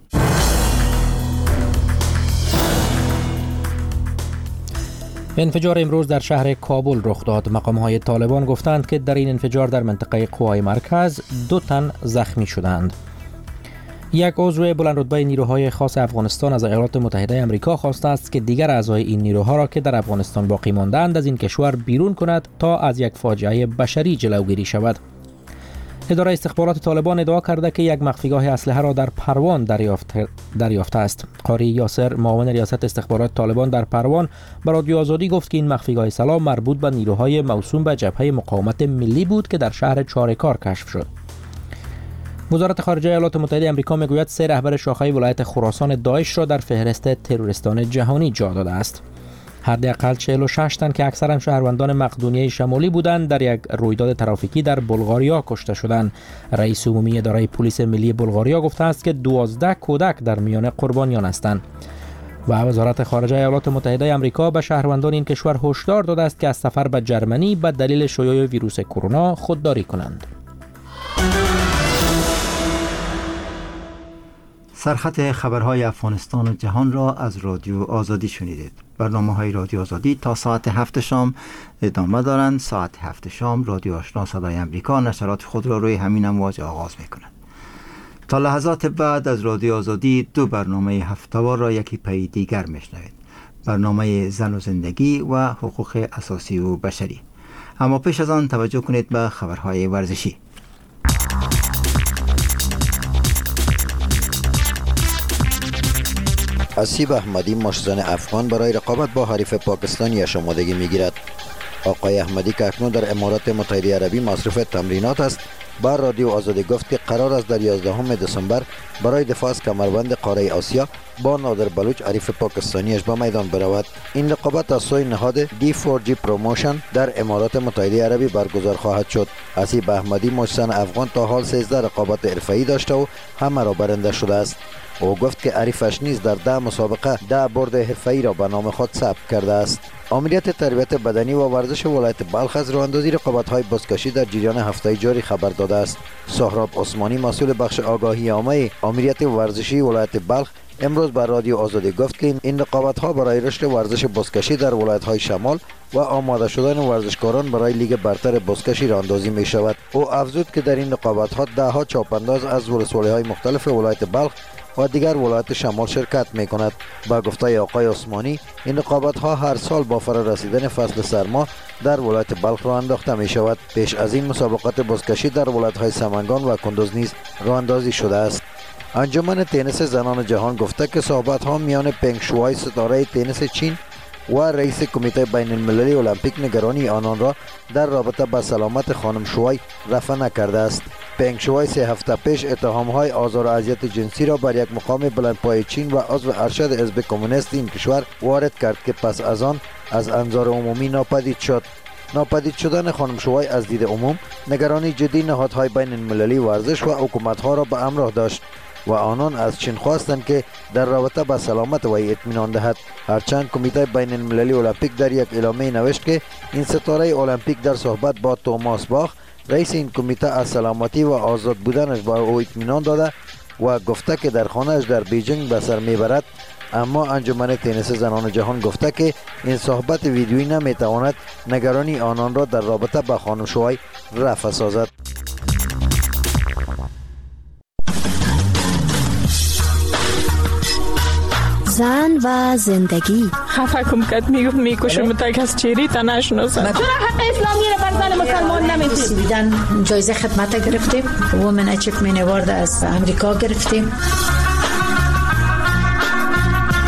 انفجار امروز در شهر کابل رخ داد. مقام‌های طالبان گفتند که در این انفجار در منطقه قوای مرکز دو تن زخمی شدند. یک عضو بلندرتبه نیروهای خاص افغانستان از ایالات متحده آمریکا خواسته است که دیگر اعضای این نیروها را که در افغانستان باقی ماندند از این کشور بیرون کند تا از یک فاجعه بشری جلوگیری شود. اداره استخبارات طالبان ادعا کرده که یک مخفیگاه اسلحه را در پروان دریافت دریافته است. قاری یاسر، معاون ریاست استخبارات طالبان در پروان، به رادیو آزادی گفت که این مخفیگاه سلاح مربوط به نیروهای موسوم به جبهه مقاومت ملی بود که در شهر چارکار کشف شد. وزارت خارجه ایالات متحده آمریکا میگوید سه رهبر شاخه ولایت خراسان داعش را در فهرست تروریستان جهانی جا داده است. حداقل چهل و شش تن که اکثرا شهروندان مقدونیه شمالی بودند در یک رویداد ترافیکی در بلغاریا کشته شدند. رئیس عمومی اداره پلیس ملی بلغاریا گفته است که دوازده کودک در میان قربانیان هستند. و وزارت خارجه ایالات متحده آمریکا به شهروندان این کشور هشدار داده است که از سفر به جرمنی به دلیل شیوع ویروس کرونا خودداری کنند. سرخط خبرهای افغانستان و جهان را از رادیو آزادی شنیدید. برنامه های رادیو آزادی تا ساعت هفت شام ادامه دارند. ساعت هفت شام رادیو آشنا صدای امریکا نشرات خود را روی همین امواج آغاز می کند. تا لحظات بعد از رادیو آزادی دو برنامه هفته‌وار را یکی پی دیگر می شنوید. برنامه زن و زندگی و حقوق اساسی و بشری. اما پیش از آن توجه کنید به خبرهای ورزشی. حسیب احمدی مشتزن افغان برای رقابت با حریف پاکستانی آمادگی میگیرد. آقای احمدی که اکنون در امارات متحده عربی مصروف تمرینات است، بر رادیو آزادی گفت که قرار است در یازدهم دسامبر برای دفاع از کمربند قاره آسیا با نادر بلوچ حریف پاکستانیش به میدان برود. این رقابت از سوی نهاد دی فور جی پروموشن در امارات متحده عربی برگزار خواهد شد. حسیب احمدی مشتزن افغان تا حال سیزده رقابت حرفه‌ای داشته و همه را برنده شده است. او گفت که حریفش نیز در ده مسابقه ده برد حرفه‌ای را به نام خود ثبت کرده است. آمریت تربیت بدنی و ورزش ولایت بلخ از راه‌اندازی رقابت‌های بزکشی در جریان هفته جاری خبر داده است. سهراب عثمانی مسئول بخش آگاهی عامه آمریت ورزشی ولایت بلخ امروز بر رادیو آزادی گفت که این رقابت‌ها برای رشد ورزش بزکشی در ولایت‌های شمال و آماده شدن ورزشکاران برای لیگ برتر بزکشی راه‌اندازی می‌شود. او افزود که در این رقابت‌ها ده‌ها چاپانداز از ولسوالی‌های مختلف ولایت بلخ و دیگر ولایت شمال شرکت می کند. با گفته آقای عثمانی این رقابت ها هر سال با فرا رسیدن فصل سرما در ولایت بلخ راه انداخته می شود. پیش از این مسابقات بزکشی در ولایت های سمنگان و کندوز نیز راه اندازی شده است. انجمن تنیس زنان جهان گفته که صحبت ها میان پنگ شوای ستاره تنیس چین و رئیس کمیته بین المللی المپیک نگرانی آنان را در رابطه با سلامت خانم شوای رفع نکرده است. پنگ شوای سه هفته پیش اتهام‌های آزار و اذیت جنسی را بر یک مقام بلندپایه چین و عضو ارشد حزب کمونیست این کشور وارد کرد که پس از آن از انظار عمومی ناپدید شد. ناپدید شدن خانم شوای از دید عموم نگرانی جدی نهادهای بین المللی ورزش و حکومت‌ها را به همراه داشت و آنان از چین خواستند که در رابطه با سلامت وی اطمینان دهد. هرچند کمیته بین المللی المپیک در یک اعلامیه نوشت که این ستاره المپیک در صحبت با توماس باخ رئیس این کمیته از سلامتی و آزاد بودنش با او اطمینان داده و گفته که در خانه‌اش در بیجینگ به سر میبرد. اما انجمن تنیس زنان جهان گفته که این صحبت ویدیویی نمیتواند نگرانی آنان را در رابطه با خانم شوای رفع سازد. زن و زندگی خفه کم کد میگفت میکشم تک از چیری تا نشناسم. چرا حق اسلامی را بر زن مسلمان نمیدید؟ بیدن جایزه خدمت گرفتیم، وومن اچیومنت اوارد از امریکا گرفتیم.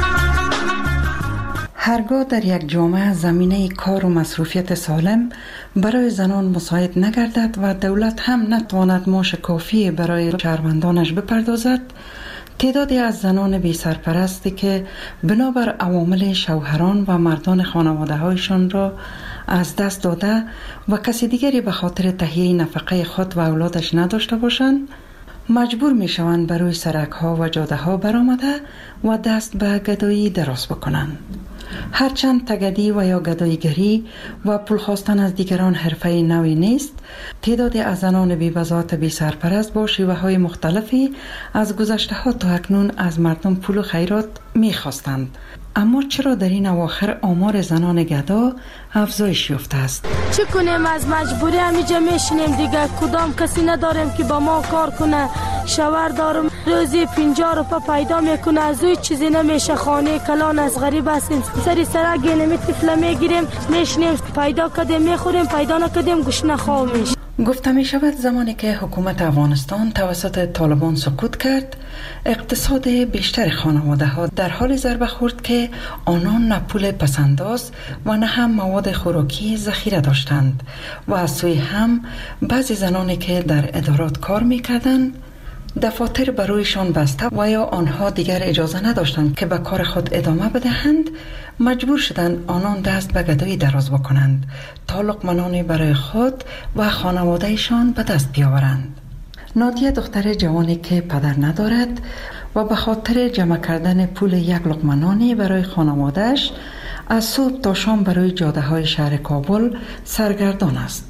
هرگاه در یک جامعه زمینه کار و مصروفیت سالم برای زنان مساعد نگردد و دولت هم نتواند معاش کافی برای شهروندانش بپردازد، تعدادی از زنان بی سرپرستی که بنابر عوامل شوهران و مردان خانواده هایشان را از دست داده و کسی دیگری به خاطر تهیه نفقه خود و اولادش نداشته باشند، مجبور می شوند بروی سرک ها و جاده ها برآمده و دست به گدایی دراز بکنند. هرچند تگدی و یا گداییگری و پول خواستن از دیگران حرفه نوی نیست، تعدادی از زنان بی بضاعت بی سرپرست با شیوه های مختلفی از گذشته ها تا اکنون از مردم پول و خیرات می خواستند. اما چرا در این اواخر آمار زنان گدا افزایش یافته است؟ چه کنیم؟ از مجبوری همیجا میشینیم دیگه، کدام کسی نداریم که با ما کار کنه. شوهر دارم روزی پنجاه روپه پیدا میکنه، از اوی چیزی نمیشه. خانه کلان از غریب هستیم، سری سرک گینمی طفله میگیریم میشینیم، پیدا کردیم میخوریم، پیدا نکردیم گشنه خواب میشه. گفته می شود زمانی که حکومت افغانستان توسط طالبان سقوط کرد، اقتصاد بیشتر خانواده ها در حال ضربه خورد که آنان نه پول پسنداز و نه هم مواد خوراکی ذخیره داشتند و از سوی هم بعضی زنانی که در ادارات کار می کردند دفاتر برویشان بسته و یا آنها دیگر اجازه نداشتند که به کار خود ادامه بدهند، مجبور شدند آنان دست به گدایی دراز بکنند تا لقمه برای خود و خانوادهشان به دست بیاورند. نادیه دختر جوانی که پدر ندارد و به خاطر جمع کردن پول یک لقمه نانی برای خانوادهش از صبح تا شام برای جاده های شهر کابل سرگردان است.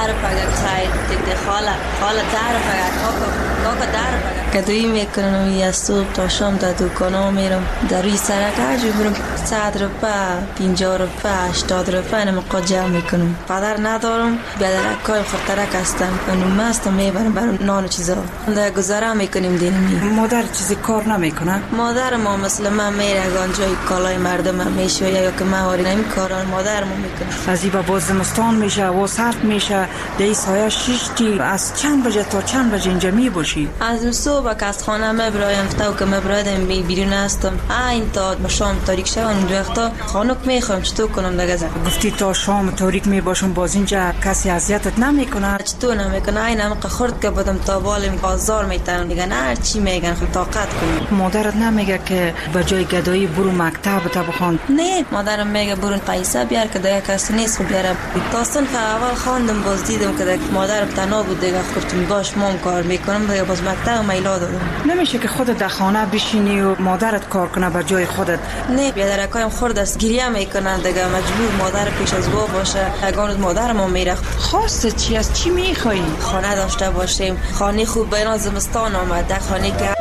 گدایی میکنم از صبح تا شام در دکان ها میرم، در روی سرک هرجا برم صد روپه، پنجاه روپه، هشتاد روپه اینم قد جمع میکنم. پدر ندارم، بیادرکای خورترک هستم، اینم مستم میبرم برم نان و چیزا در گذاره میکنیم دینمی. مادر چیزی کار نمیکنه؟ مادر ما مثل من میره آنجای کالای مردم میشه یا که مهاری نمی کاران مادر ما میکنه. از این با زمستان میشه و سرد میشه، در سایه شیشتی از چند بجه تا چند بجه اینجا می باشی؟ از صبح که از خانه مبرایم تا که مبرایدم بیرون هستم این تا شام تاریک شون اون وقتا خانوک میخوام چطور کنم دیگه؟ گفتی تا شام تاریک میباشم باز اینجا کسی اذیتت نمیکنه؟ چطور نمیکنه؟ اینم که خورد که بدم تا بالم بازار میتونم دیگه، نه هر چی میگن خب طاقت کنم. مادرت نمیگه که به جای گدایی برو مکتب تا بخوان؟ نه، مادرم میگه برو پیسه بیار که دیگه کسی نیست خب بیارم. داستان که اول خواندم باز دیدم که مادرم تنها بود دیگه، گفتم باش مام کار میکنم دیگه، باز مکتب میلا دادم. نمیشه که خودت در خانه بشینی و مادرت کار کنه به جای خودت؟ نه، بیادرکایم خورد است گریه میکنن دیگه، مجبور مادر پیش از با باشه. اگه مادرم میره خواسته چی از چی میخوای؟ خانه داشته باشیم، خانه خوب بین زمستان آمده، خانه که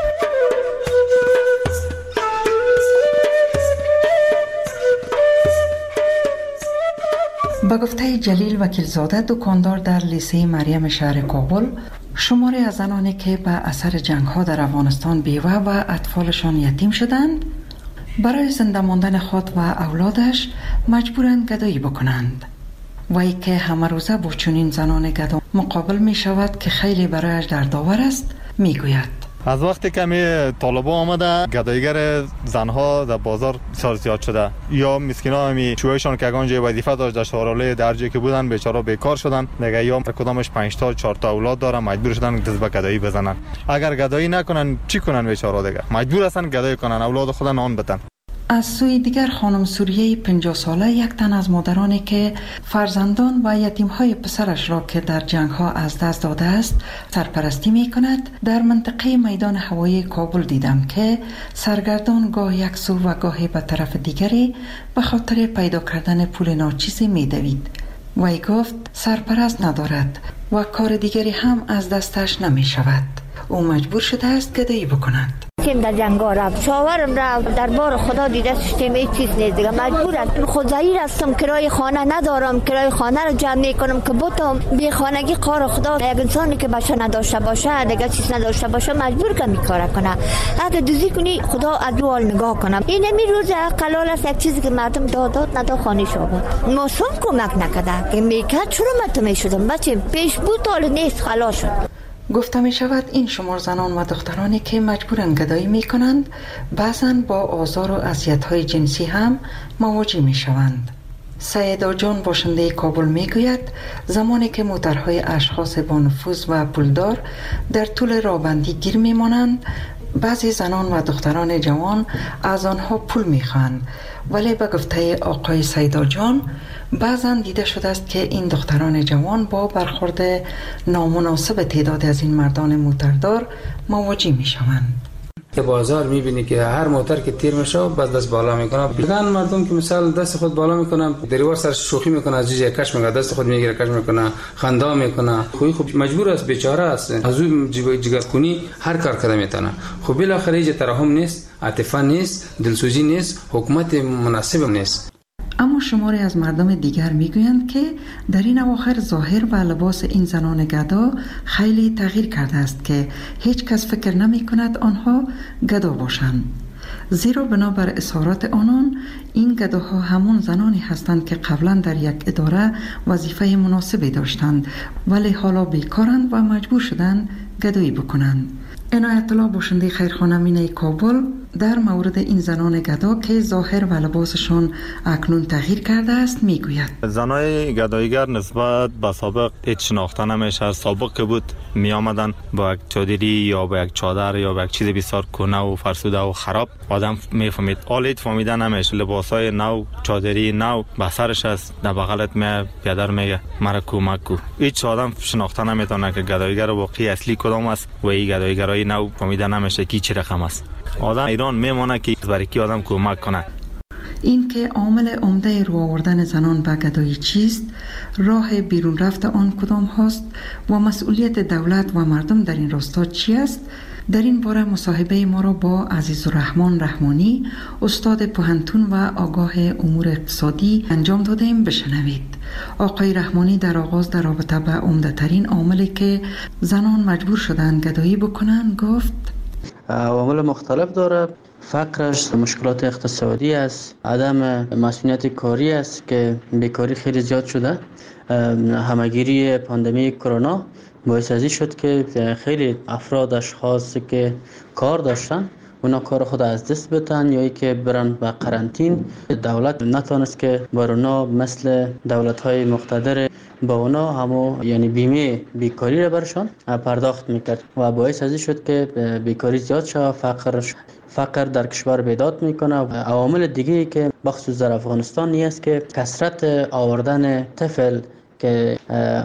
با گفته جلیل وکیلزاده دکاندار در لیسه مریم شهر کابل، شماری از زنانی که به اثر جنگ ها در افغانستان بیوه و اطفالشان یتیم شدند برای زنده ماندن خود و اولادش مجبورند گدایی بکنند و ای که همه روزه با چنین زنان گدا مقابل می شود که خیلی برایش دردآور است، می گوید از وقتی که می طالبان آمده گداییگر زنها در بازار بسیار زیاد شده، یا مسکینا همی چوهشان که اگان جای وظیفه داشت در شهرالای درجه که بودن بیچاره بیکار شدن دیگه، یا کدامش پنج تا چهار تا اولاد دارن مجبور شدن دست به گدایی بزنن. اگر گدایی نکنن چی کنن بیچاره دیگه؟ مجبور هستن گدایی کنن، اولاد خود نان بدن. از سوی دیگر خانم سوریه پنجاه ساله یک تن از مادرانی که فرزندان و یتیم‌های پسرش را که در جنگ‌ها از دست داده است سرپرستی می‌کند، در منطقه میدان هوایی کابل دیدم که سرگردان گاه یک سو و گاهی به طرف دیگری به خاطر پیدا کردن پول ناچیزی می‌دوید. وی گفت سرپرست ندارد و کار دیگری هم از دستش نمی‌شود. او مجبور شده است گدایی بکند. که در جنگا رفت، شاورم رفت، در بار خدا دیده سیستم هیچ چیز نیست دیگه، مجبورم خود ظاهر هستم، کرای خانه ندارم، کرای خانه رو جمع میکنم که بتم بی خانگی کار خدا. یک انسانی که بچه نداشته باشه دیگه چیز نداشته باشه مجبور که میکاره کنه. اگه دوزی کنی خدا از رو حال نگاه کنم. این می روز قلال است یک چیزی که مردم دادات نداد خانه شو بود موسم کمک نکرده که میکرد چرا مت میشدم بچه پیش بود حال نیست خلاص شد. گفته می شود این شمار زنان و دخترانی که مجبورن گدایی می کنند بعضاً با آزار و اذیت‌های جنسی هم مواجه می شوند. سیدا جان باشنده کابل میگوید زمانی که موترهای اشخاص با نفوذ و پولدار در طول راهبندی گیر میمانند، بعضی زنان و دختران جوان از آنها پول میخواهند، ولی به گفته آقای سیدا جان بعضا دیده شده است که این دختران جوان با برخورد نامناسب تعداد از این مردان موتردار مواجه میشوند. که بازار میبینی که هر موتر که تیر میشه بعد دست بالا میکنه، بگن مردم که مثلا دست خود بالا میکنه، دریوار سر شوخی میکنه، از جیجه کش میکنه، دست خود میگیره کش میکنه، خندا میکنه. خوی خوب مجبور است، بیچاره است، از اون جگر کنی هر کار کرده میتونه. خب بالاخره هیچ ترحم نیست، عاطفه نیست، دلسوزی نیست، حکومت مناسب نیست. اما شماری از مردم دیگر میگویند که در این اواخر ظاهر و لباس این زنان گدا خیلی تغییر کرده است که هیچ کس فکر نمی کند آنها گدا باشند، زیرا بنابر اظهارات آنان این گداها همون زنانی هستند که قبلا در یک اداره وظیفه مناسبی داشتند ولی حالا بیکارند و مجبور شدند گدایی بکنند. عنایت الله باشنده خیرخانه مینه کابل در مورد این زنان گدا که ظاهر و لباسشان اکنون تغییر کرده است میگوید زنای گدایگر نسبت به سابق هیچ شناخته نمیشه. سابق که بود می آمدن با یک چادری یا با یک چادر یا با یک چیز بسیار کهنه و فرسوده و خراب آدم میفهمید. حالا هیچ فهمیده نمیشه. لباسای نو، چادری نو به سرش است، در بغلت می پیادر میگه مرا کمک کو. هیچ آدم شناخته نمیتونه که گدایگر واقعی اصلی کدام است و این گدایگرای نو فهمیده نمیشه کی چه رقم است. آدم ایران میمونه که برای کی آدم کمک کنه. این که عامل عمده رو آوردن زنان به گدایی چیست، راه بیرون رفت آن کدام هاست و مسئولیت دولت و مردم در این راستا چی است، در این باره مصاحبه ما را با عزیزالرحمن رحمانی استاد پوهنتون و آگاه امور اقتصادی انجام دادیم. بشنوید. آقای رحمانی در آغاز در رابطه به عمده ترین عاملی که زنان مجبور شدند گدایی بکنند گفت عوامل مختلف داره. فقرش، مشکلات اقتصادی است، عدم مسئولیت کاری است که بیکاری خیلی زیاد شده. همگیری پاندمی کرونا باعث ازی شد که خیلی افراد اشخاص که کار داشتن اونا کار خود از دست بدن یا ای که برن به قرنطین. دولت نتونست که بر اونا مثل دولت‌های مقتدر با اونا همو یعنی بیمه بیکاری را برشان پرداخت میکرد و باعث ازی شد که بیکاری زیاد شد، فقر فقر در کشور بیداد میکنه. و عوامل دیگه که بخصوص در افغانستان نیست که کثرت آوردن طفل که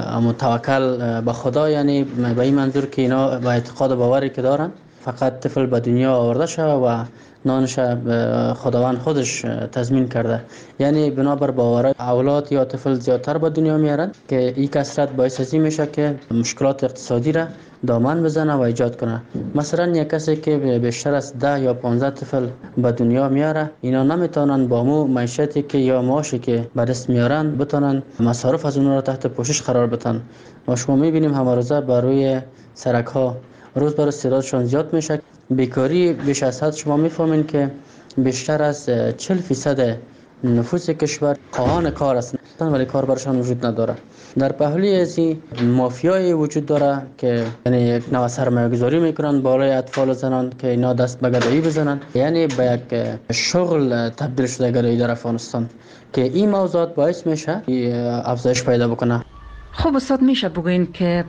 متوکل به خدا، یعنی به این منظور که اینا با اعتقاد و باوری که دارن فقط طفل به دنیا آورده شد و نانش خداوند خودش تضمین کرده، یعنی بنابر باور اولاد یا طفل زیادتر به دنیا میارن که این کثرت باعث ازی میشه که مشکلات اقتصادی را دامن بزنه و ایجاد کنه. مثلا یک کسی که بیشتر از ده یا پانزده طفل به دنیا میاره، اینا نمیتونن با مو معیشتی که یا معاشی که به دست میارن بتونن مصارف از اون را تحت پوشش قرار بدن. و شما میبینیم همه روزه بر روی سرک ها روز بر روز تعدادشان زیاد میشه. بیکاری بیش از حد شما میفهمین که بیشتر از چهل فیصد نفوس کشور خواهان کار هستند ولی کار برشان وجود نداره. در پهلوی از این مافیای وجود داره که یعنی یک نوع سرمایه گذاری میکنن بالای اطفال و زنان که اینا دست به گدایی بزنن، یعنی به یک شغل تبدیل شده گدایی در افغانستان که این موضوعات باعث میشه افزایش پیدا بکنه. خب استاد میشه بگوین که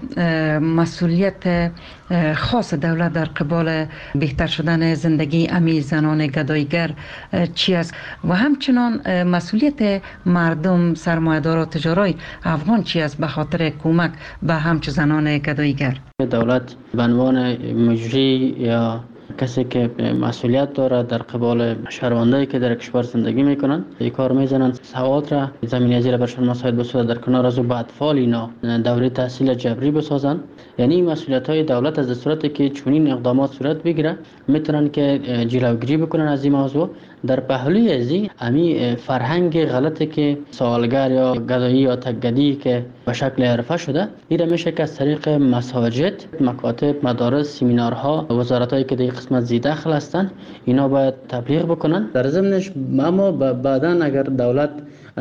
مسئولیت خاص دولت در قبال بهتر شدن زندگی امی زنان گدایگر چی است و همچنان مسئولیت مردم سرمایه‌دار و تجارای افغان چی است به خاطر کمک به همچون زنان گدایگر؟ دولت به عنوان مجری یا کسی که مسئولیت داره در قبال شهروندایی که در کشور زندگی میکنن این کار میزنن، سواد را زمینه ازی را برشان مساعد بسازن، در کنار از او به اطفال اینا دوره تحصیل جبری بسازن. یعنی مسئولیت های دولت از صورتی که چنین اقدامات صورت بگیره میتونن که جلوگیری بکنن از این موضوع. در پهلوی ازی امی فرهنگ غلطی که سوالگر یا گدایی یا تکگدی که به شکل حرفه شده، این میشه که از طریق مساجد، مکاتب، مدارس، سمینارها، وزارتایی که در قسمت زی داخل هستن اینا باید تبلیغ بکنن. در ضمنش اما بعداً اگر دولت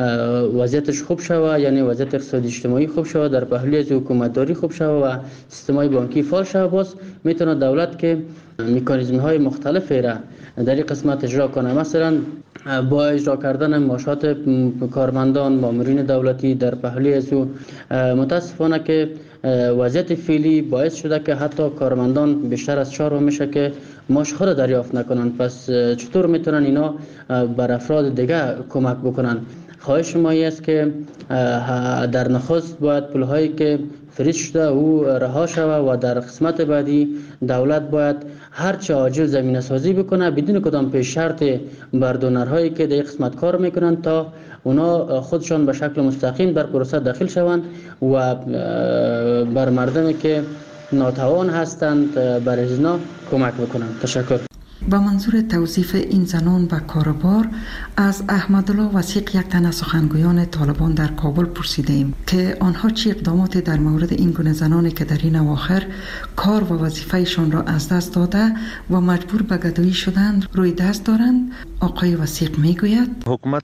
وضعیتش خوب شوه، یعنی وضعیت اقتصادی اجتماعی خوب شوه، در پهلوی از حکومتداری خوب شوه و سیستم‌های بانکی فعال شوه، باز میتونه دولت که مکانیزم‌های مختلفی را در این قسمت اجرا کنه. مثلا با اجرا کردن معاشات کارمندان مامورین دولتی در پهلوی از او متاسفانه که وضعیت فعلی باعث شده که حتی کارمندان بیشتر از چهار ماه میشه که معاش خود دریافت نکنن. پس چطور میتونن اینا بر افراد دیگه کمک بکنن؟ خواهش ما است که در نخست باید پولهایی که فریز شده او رها شود و در قسمت بعدی دولت باید هرچه عاجل زمینه سازی بکنه بدون کدام پیش شرط بر دونرهایی که در قسمت کار میکنن تا اونا خودشان به شکل مستقیم در پروسه داخل شوند و بر مردمی که ناتوان هستند بر ازنا کمک بکنند. تشکر. با منظور توظیف این زنان به کاروبار از احمدالله وثیق یک تن از سخنگویان طالبان در کابل پرسیدیم که آنها چه اقداماتی در مورد این گونه زنانی که در این اواخر کار و وظیفهشان را از دست داده و مجبور به گدایی شدند روی دست دارند. آقای وثیق میگوید حکومت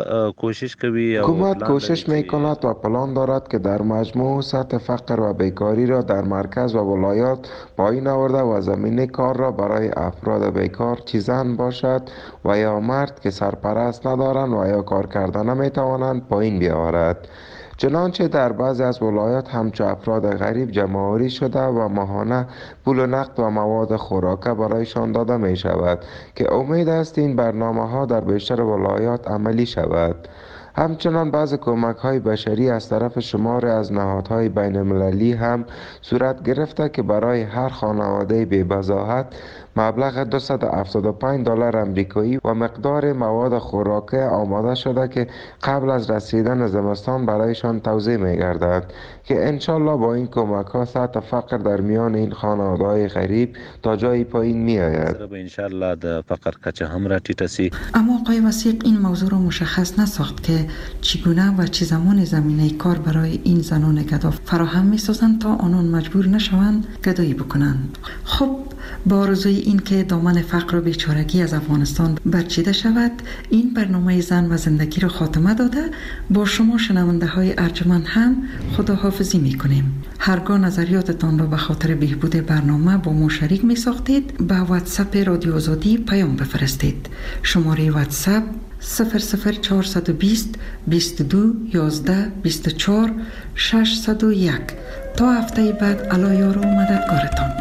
کوشش کوي حکومت کوشش میکند و پلان دارد که در مجموع سطح فقر و بیکاری را در مرکز و ولایات پایین آورده و زمینه کار را برای افراد بیکار چه زن باشد و یا مرد که سرپرست ندارند و یا کار کردن نمیتوانند پایین بیاورد. چنانچه در بعضی از ولایات همچو افراد غریب جمع‌آوری شده و ماهانه پول نقد و مواد خوراکه برایشان داده می شود که امید است این برنامه ها در بیشتر ولایات عملی شود. همچنان بعض کمک های بشری از طرف شمار از نهادهای بین المللی هم صورت گرفته که برای هر خانواده بی بضاعت مبلغ دویست و هفتاد و پنج دلار امریکایی و مقدار مواد خوراکه آماده شده که قبل از رسیدن زمستان برایشان توزیع می گردد که انشالله با این کمک ها سطح فقر در میان این خانواده های غریب تا جای پایین می آید. انشالله د فقر کچه هم را ټیټه سي. اما آقای وثیق این موضوع را مشخص نساخت که چگونه و چه زمان زمینه کار برای این زنان گدا فراهم می سازند تا آنان مجبور نشوند گدایی بکنند. خب با آرزوی این که دامن فقر و بیچارگی از افغانستان برچیده شود، این برنامه زن و زندگی را خاتمه داده با شما شنونده های ارجمند هم خداحافظی می کنیم. هرگاه نظریاتتان را به خاطر بهبود برنامه با ما شریک می ساختید به واتساپ رادیو آزادی پیام بفرستید. شماره واتساپ صفر صفر چهارصد و بیست بیست و دو یازده بیست و چهار ششصد و یک. تا هفته بعد الله یار و مددگارتان.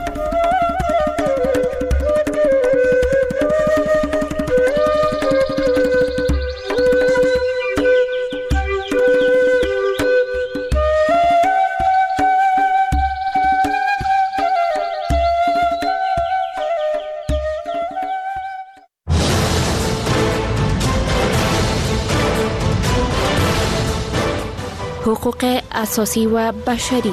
حقوق اساسی و بشری.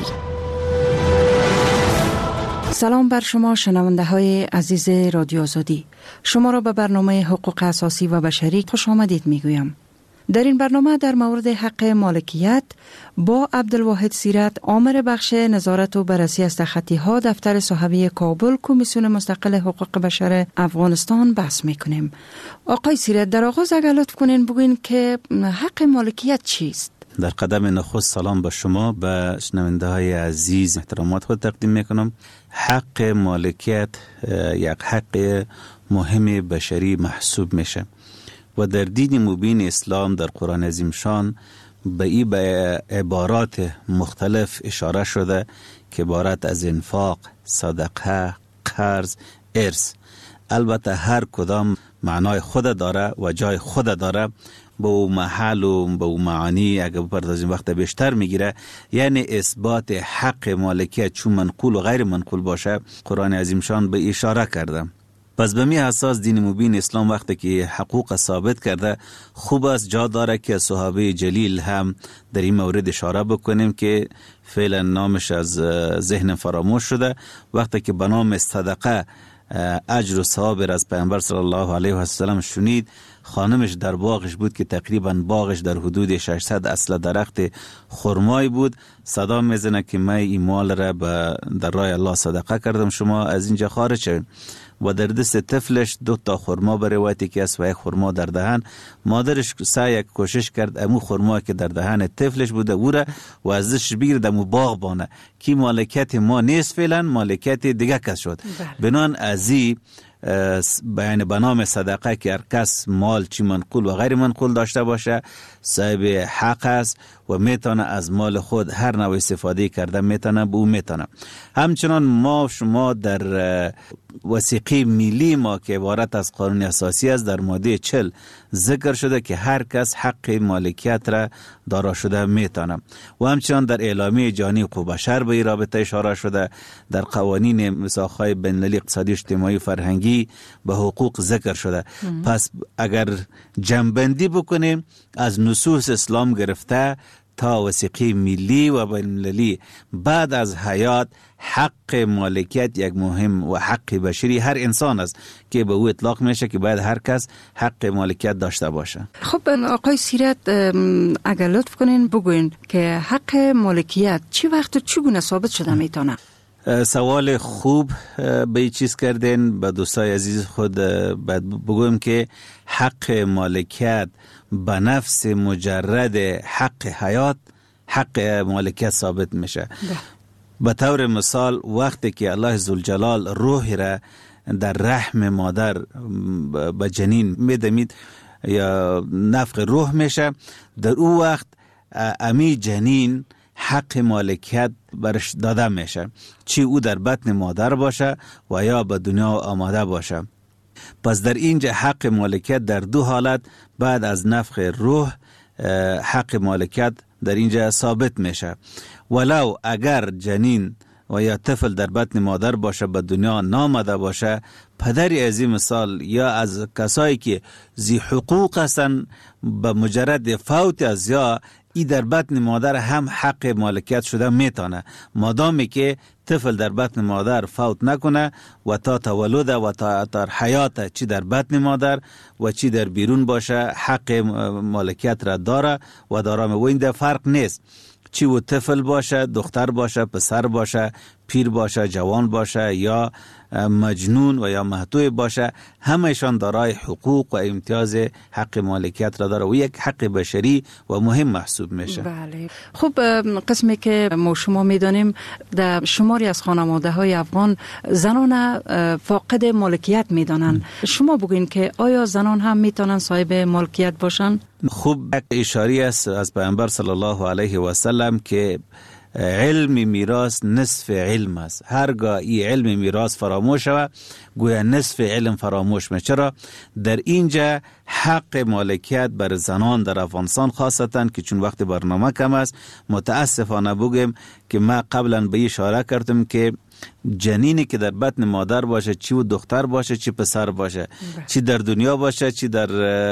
سلام بر شما شنونده های عزیز رادیو آزادی. شما را به برنامه حقوق اساسی و بشری خوش آمدید می گویم. در این برنامه در مورد حق مالکیت با عبدالواحد سیرت، آمر بخش نظارت و بررسی اسلحتی ها دفتر صحوی کابل، کمیسیون مستقل حقوق بشر افغانستان بحث میکنیم. آقای سیرت، در آغاز اگر لطف کنین بگوین که حق مالکیت چیست؟ در قدم نخست سلام به شما، به شنونده های عزیز احترامات خود تقدیم میکنم. حق مالکیت یک حق مهم بشری محسوب میشه و در دین مبین اسلام در قرآن عظیم شان به این به عبارات مختلف اشاره شده که عبارت از انفاق، صدقه، قرض، ارث. البته هر کدام معنای خود داره و جای خود داره، با او محل و با او معانی اگر بپردازیم وقت بیشتر میگیره. یعنی اثبات حق مالکیت چون منقول و غیر منقول باشه قرآن عظیم شان به اشاره کرده. پس به می اساس دین مبین اسلام وقتی که حقوق ثابت کرده، خوب است جا داره که صحابه جلیل هم در این مورد اشاره بکنیم که فعلا نامش از ذهن فراموش شده. وقتی که به نام صدقه اجر و ثواب از پیامبر صلی الله علیه و سلم شنید، خانمش در باغش بود که تقریبا باغش در حدود ششصد اصل درخت خرمای بود. صدا میزنه که من این مال را در راه الله صدقه کردم، شما از اینجا خارج شوید. و در دست طفلش دو تا خرما به روایتی که است و یک خرما در دهن. مادرش سعی کوشش کرد امو خرما که در دهن طفلش بوده او را و ازش بگیرد امو باغ بانه که مالکیت ما نیست، فعلا مالکیت دیگه کس شد. بنان ازی بیان به نام صدقه که هر کس مال چی منقول و غیر منقول داشته باشه صاحب حق است و میتونه از مال خود هر نوع استفاده کرده میتونه به او میتونه. همچنان ما شما در وثیقه ملی ما که عبارت از قانون اساسی است در ماده چهل ذکر شده که هر کس حق مالکیت را دارا شده میتونه و همچنان در اعلامیه جهانی حقوق بشر به این رابطه اشاره شده. در قوانین میثاق‌های بین‌المللی اقتصادی اجتماعی و فرهنگی به حقوق ذکر شده. ام. پس اگر جمع‌بندی بکنیم از نصوص اسلام گرفته تا وثیقه ملی و بین‌المللی بعد از حیات حق مالکیت یک مهم و حق بشری هر انسان است که به او اطلاق میشه که باید هر کس حق مالکیت داشته باشه. خب آقای سیرت اگر لطف کنین بگوین که حق مالکیت چی وقت و چگونه ثابت شده میتونه؟ سوال خوب به این چیز کردین. به دوستای عزیز خود بگویم که حق مالکیت به نفس مجرد حق حیات حق مالکیت ثابت میشه. به طور مثال وقتی که الله ذوالجلال روح را در رحم مادر به جنین میدمید یا نفخ روح میشه، در او وقت امی جنین حق مالکیت برش داده میشه، چی او در بطن مادر باشه و یا به دنیا آماده باشه. پس در اینجا حق مالکیت در دو حالت بعد از نفخ روح حق مالکیت در اینجا ثابت میشه. ولو اگر جنین و یا طفل در بطن مادر باشه به دنیا نامده باشه، پدری از این مثال یا از کسایی که زی حقوق هستن به مجرد فوت از یا ای در بطن مادر هم حق مالکیت شده میتونه، مادامی که طفل در بطن مادر فوت نکنه و تا تولد و تا تا حیات چی در بطن مادر و چی در بیرون باشه حق مالکیت را داره و دارم. و این در فرق نیست چی و طفل باشه، دختر باشه، پسر باشه، پیر باشه، جوان باشه یا مجنون و یا محتوی باشه، همهشان دارای حقوق و امتیاز حق مالکیت را داره و یک حق بشری و مهم محسوب میشه. بله. خب قسمی که ما شما میدانیم در شماری از خانواده های افغان زنان فاقد مالکیت میدانن. شما بگوین که آیا زنان هم میتونن صاحب مالکیت باشن؟ خوب اشاری است از پیامبر صلی الله علیه و سلم که علم میراث نصف علم است. هرگاه این علم میراث فراموش شود گویا نصف علم فراموش میشه. چرا؟ در اینجا حق مالکیت بر زنان در افغانستان خاصتا که چون وقت برنامه کم است متاسفانه بگم که ما قبلا به اشاره کردم که جنینی که در بطن مادر باشه، چی و دختر باشه چی پسر باشه، چی در دنیا باشه چی در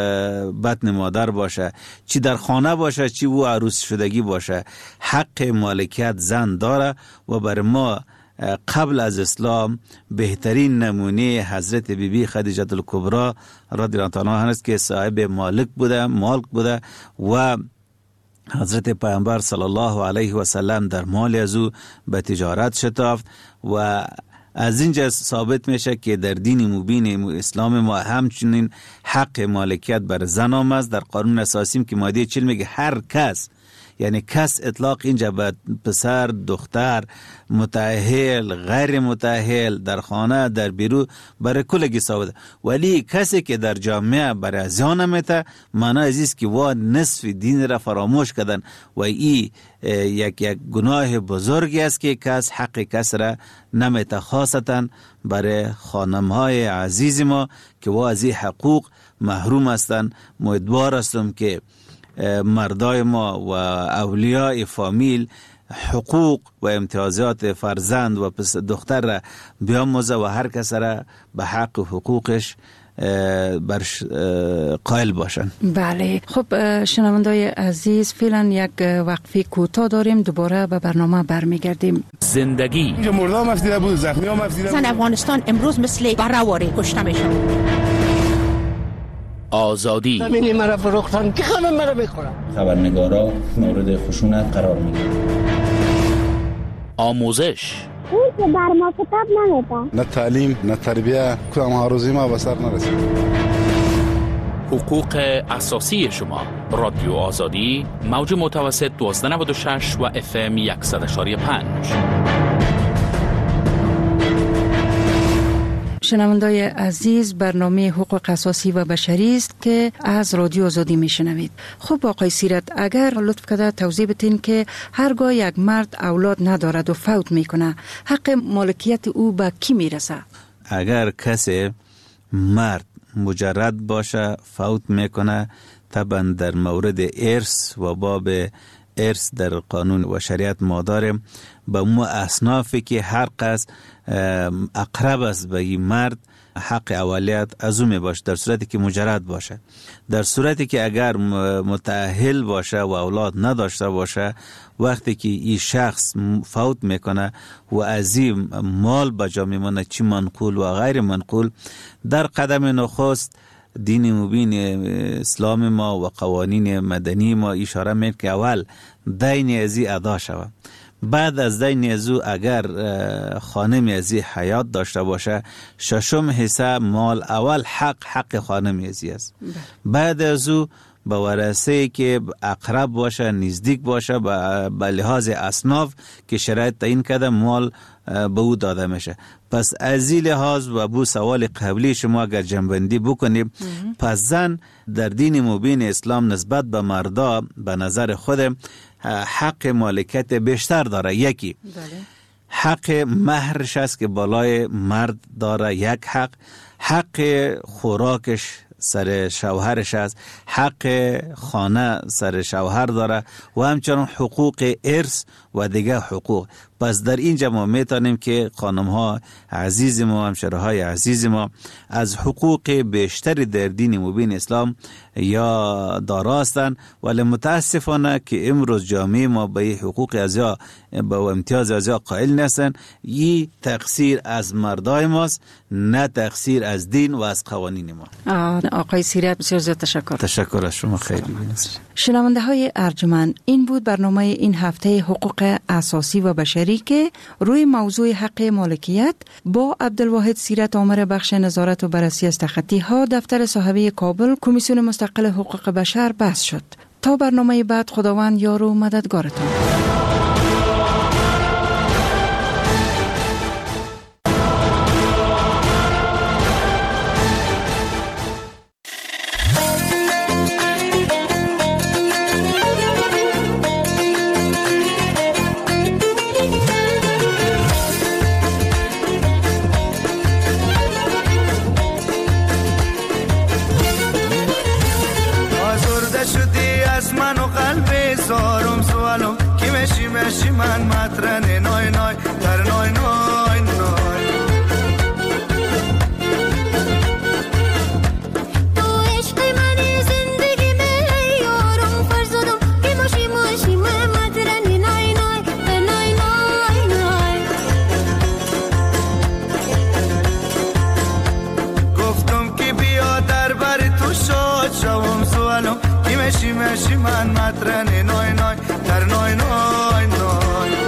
بطن مادر باشه، چی در خانه باشه چی و عروس شدگی باشه، حق مالکیت زن داره. و بر ما قبل از اسلام بهترین نمونه حضرت بی بی خدیجه الکبری رضی الله عنها است که صاحب مالک بوده مالک بوده و حضرت پیامبر صلی الله علیه و سلم در مال از او به تجارت شتافت و از اینجا ثابت میشه که در دین مبین اسلام ما همچنین حق مالکیت بر زن هم است. در قانون اساسی که ماده چهل میگه هر کس، یعنی کس اطلاق اینجا به پسر، دختر، متأهل، غیر متأهل، در خانه، در بیرون برای کلگی ثابت. ولی کسی که در جامعه برای زیان میته معنی عزیز که وا نصف دین را فراموش کردن و ای یک یک گناه بزرگی است که کس حق کس را نمیته، خاصتا برای خانمهای عزیز ما که وا از این حقوق محروم هستند. امیدوار هستم که مردای ما و اولیاء فامیل حقوق و امتیازات فرزند و دختر را بیاموزه و هر کس را به حق و حقوقش برش قائل باشن. بله. خب شنوندای عزیز فعلا یک وقفه کوتاه داریم، دوباره به برنامه برمیگردیم. زندگی اینجا مردم مفسیده بود، زخمی ها مفسیده بود. زن افغانستان امروز مثل برهواره کشته میشن. آزادی زمینی مرا فروختن که همه مرا میخورن. خبرنگارا مورد خشونت قرار میگیرن. آموزش اون که بر ما کتاب نمیده. نه تعلیم نه تربیه، کدام هاروزی ما به سر نرسید. حقوق اساسی شما. رادیو آزادی موج متوسط دوازده نود و شش و اف ام صد و یک و پنج. شنوندای عزیز، برنامه حقوق اساسی و بشری است که از رادیو آزادی میشنوید. خب آقای سیرت، اگر لطف کرده توضیح بدین که هرگاه یک مرد اولاد ندارد و فوت میکنه، حق مالکیت او به کی میرسه؟ اگر کسی مرد مجرد باشه فوت میکنه، طبعا در مورد ارث و باب ارث در قانون و شریعت ما داریم به مو اصنافی که هر قصد اقرب است به این مرد حق اولیت از او می باشه، در صورتی که مجرد باشه. در صورتی که اگر متأهل باشه و اولاد نداشته باشه، وقتی که این شخص فوت میکنه و از این مال بجا میمونه، چی منقول و غیر منقول، در قدم نخست دین مبین اسلام ما و قوانین مدنی ما اشاره میکنه که اول دین ازی ادا شود. بعد از دین ازو اگر خانم ازی حیات داشته باشه، ششم حصه مال اول حق حق خانم ازی است. بعد ازو به ورثه که اقرب باشه، نزدیک باشه، به لحاظ اصناف که شرایط تعیین کرده مال به او داده میشه. پس از این لحاظ و بو سوال قبلی شما اگر جنبندی بکنیم، پس زن در دین مبین اسلام نسبت به مردا به نظر خود حق مالکیت بیشتر داره. یکی حق مهرش است که بالای مرد داره، یک حق حق خوراکش سر شوهرش است، حق خانه سر شوهر داره و همچنان حقوق ارث و دیگه حقوق. پس در اینجا ما میتونیم که خانم ها عزیز ما، همشهره های عزیز ما از حقوق بیشتری در دین مبین اسلام یا داراستن، ولی متاسفانه که امروز جامعه ما به حقوق ازیا به امتیاز ازیا قائل نیستن. این تقصیر از مردای ماست، نه تقصیر از دین و از قوانین ما. آقای سیرت بسیار زیاد تشکر. تشکر از شما، خیلی بینست. شنونده های ارجمند، این بود برنامه این هفته حقوق اساسی و بشری که روی موضوع حق مالکیت با عبدالواحد سیرت آمر بخش نظارت و بررسی از تخطی ها دفتر صاحبه کابل کمیسیون مستقل حقوق بشر بحث شد. تا برنامه بعد، خداوند یار و مددگارتان. من مطرن نای نای در نای نای نای تو عشق منی، زندگی می یارم، فرزادم که ماشی ماشی من مطرن نای نای در نای نای نای. گفتم که بیا در بر تو شاد شوم، سوالم که ماشی ماشی من مطرن نای نای در نای نای نای.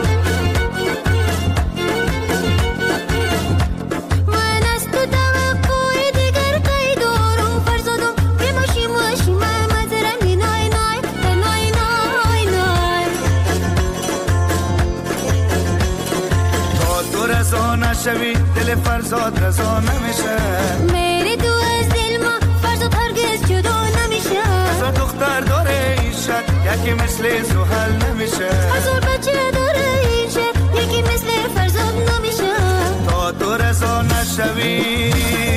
شوی دل فرزاد رضا نمیشه، میری تو از دل ما فرزاد هرگز جدا نمیشه. هزار دختر داره این شهر یکی مثل زحل نمیشه، هزار بچه داره این شهر یکی مثل فرزاد نمیشه. تا تو رضا نشوی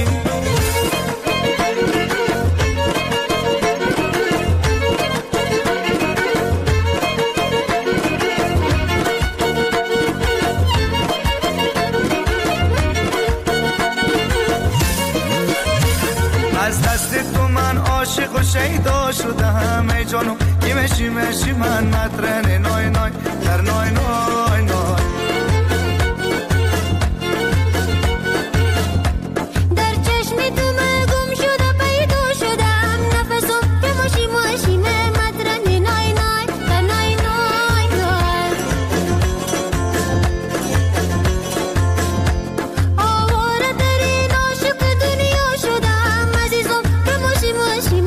عاشق و شیدا شدم ای جانو که مشی مشی من مطرن نای نای در نای نای نای. در چشم تو من گم شده پیدا شدم نفسم که مشی مشی من مطرن نای نای در نای نای نای. آواره در این عاشق دنیا شدم عزیزم که مشی مشی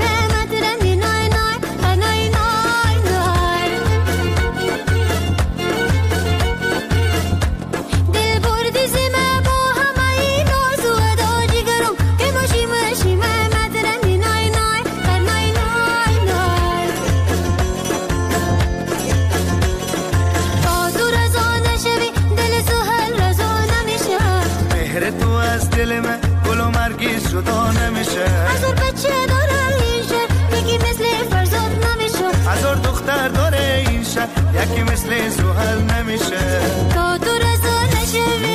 دختر داره این شهر یکی مثل زحل نمیشه تا تو رسا نشوی